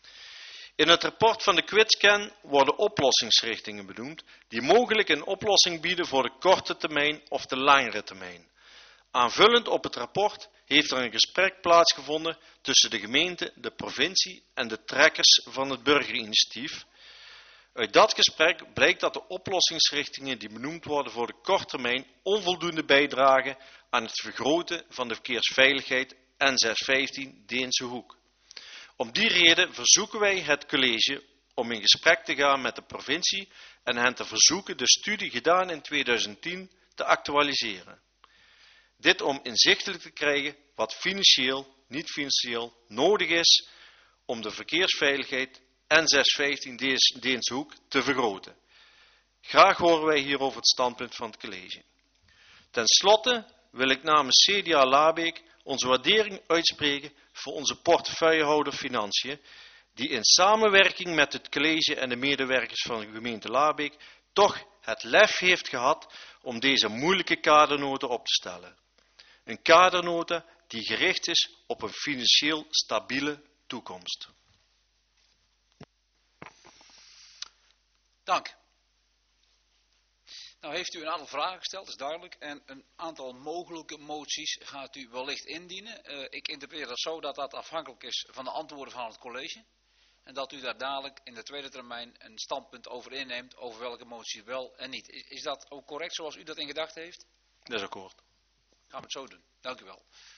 In het rapport van de quickscan worden oplossingsrichtingen benoemd die mogelijk een oplossing bieden voor de korte termijn of de langere termijn. Aanvullend op het rapport heeft er een gesprek plaatsgevonden tussen de gemeente, de provincie en de trekkers van het burgerinitiatief. Uit dat gesprek blijkt dat de oplossingsrichtingen die benoemd worden voor de korte termijn onvoldoende bijdragen aan het vergroten van de verkeersveiligheid N zes vijftien Deense Hoek. Om die reden verzoeken wij het college om in gesprek te gaan met de provincie en hen te verzoeken de studie gedaan in tweeduizend tien te actualiseren. Dit om inzichtelijk te krijgen wat financieel, niet financieel nodig is om de verkeersveiligheid N zes vijftien Deense Hoek te vergroten. Graag horen wij hierover het standpunt van het college. Ten slotte wil ik namens C D A Labeek onze waardering uitspreken voor onze portefeuillehouder Financiën, die in samenwerking met het college en de medewerkers van de gemeente Labeek toch het lef heeft gehad om deze moeilijke kadernota op te stellen. Een kadernota die gericht is op een financieel stabiele toekomst. Dank. Nou heeft u een aantal vragen gesteld, is duidelijk. En een aantal mogelijke moties gaat u wellicht indienen. Uh, ik interpreteer dat zo dat dat afhankelijk is van de antwoorden van het college. En dat u daar dadelijk in de tweede termijn een standpunt over inneemt over welke moties wel en niet. Is, is dat ook correct zoals u dat in gedachten heeft? Dat is akkoord. Gaan we het zo doen. Dank u wel.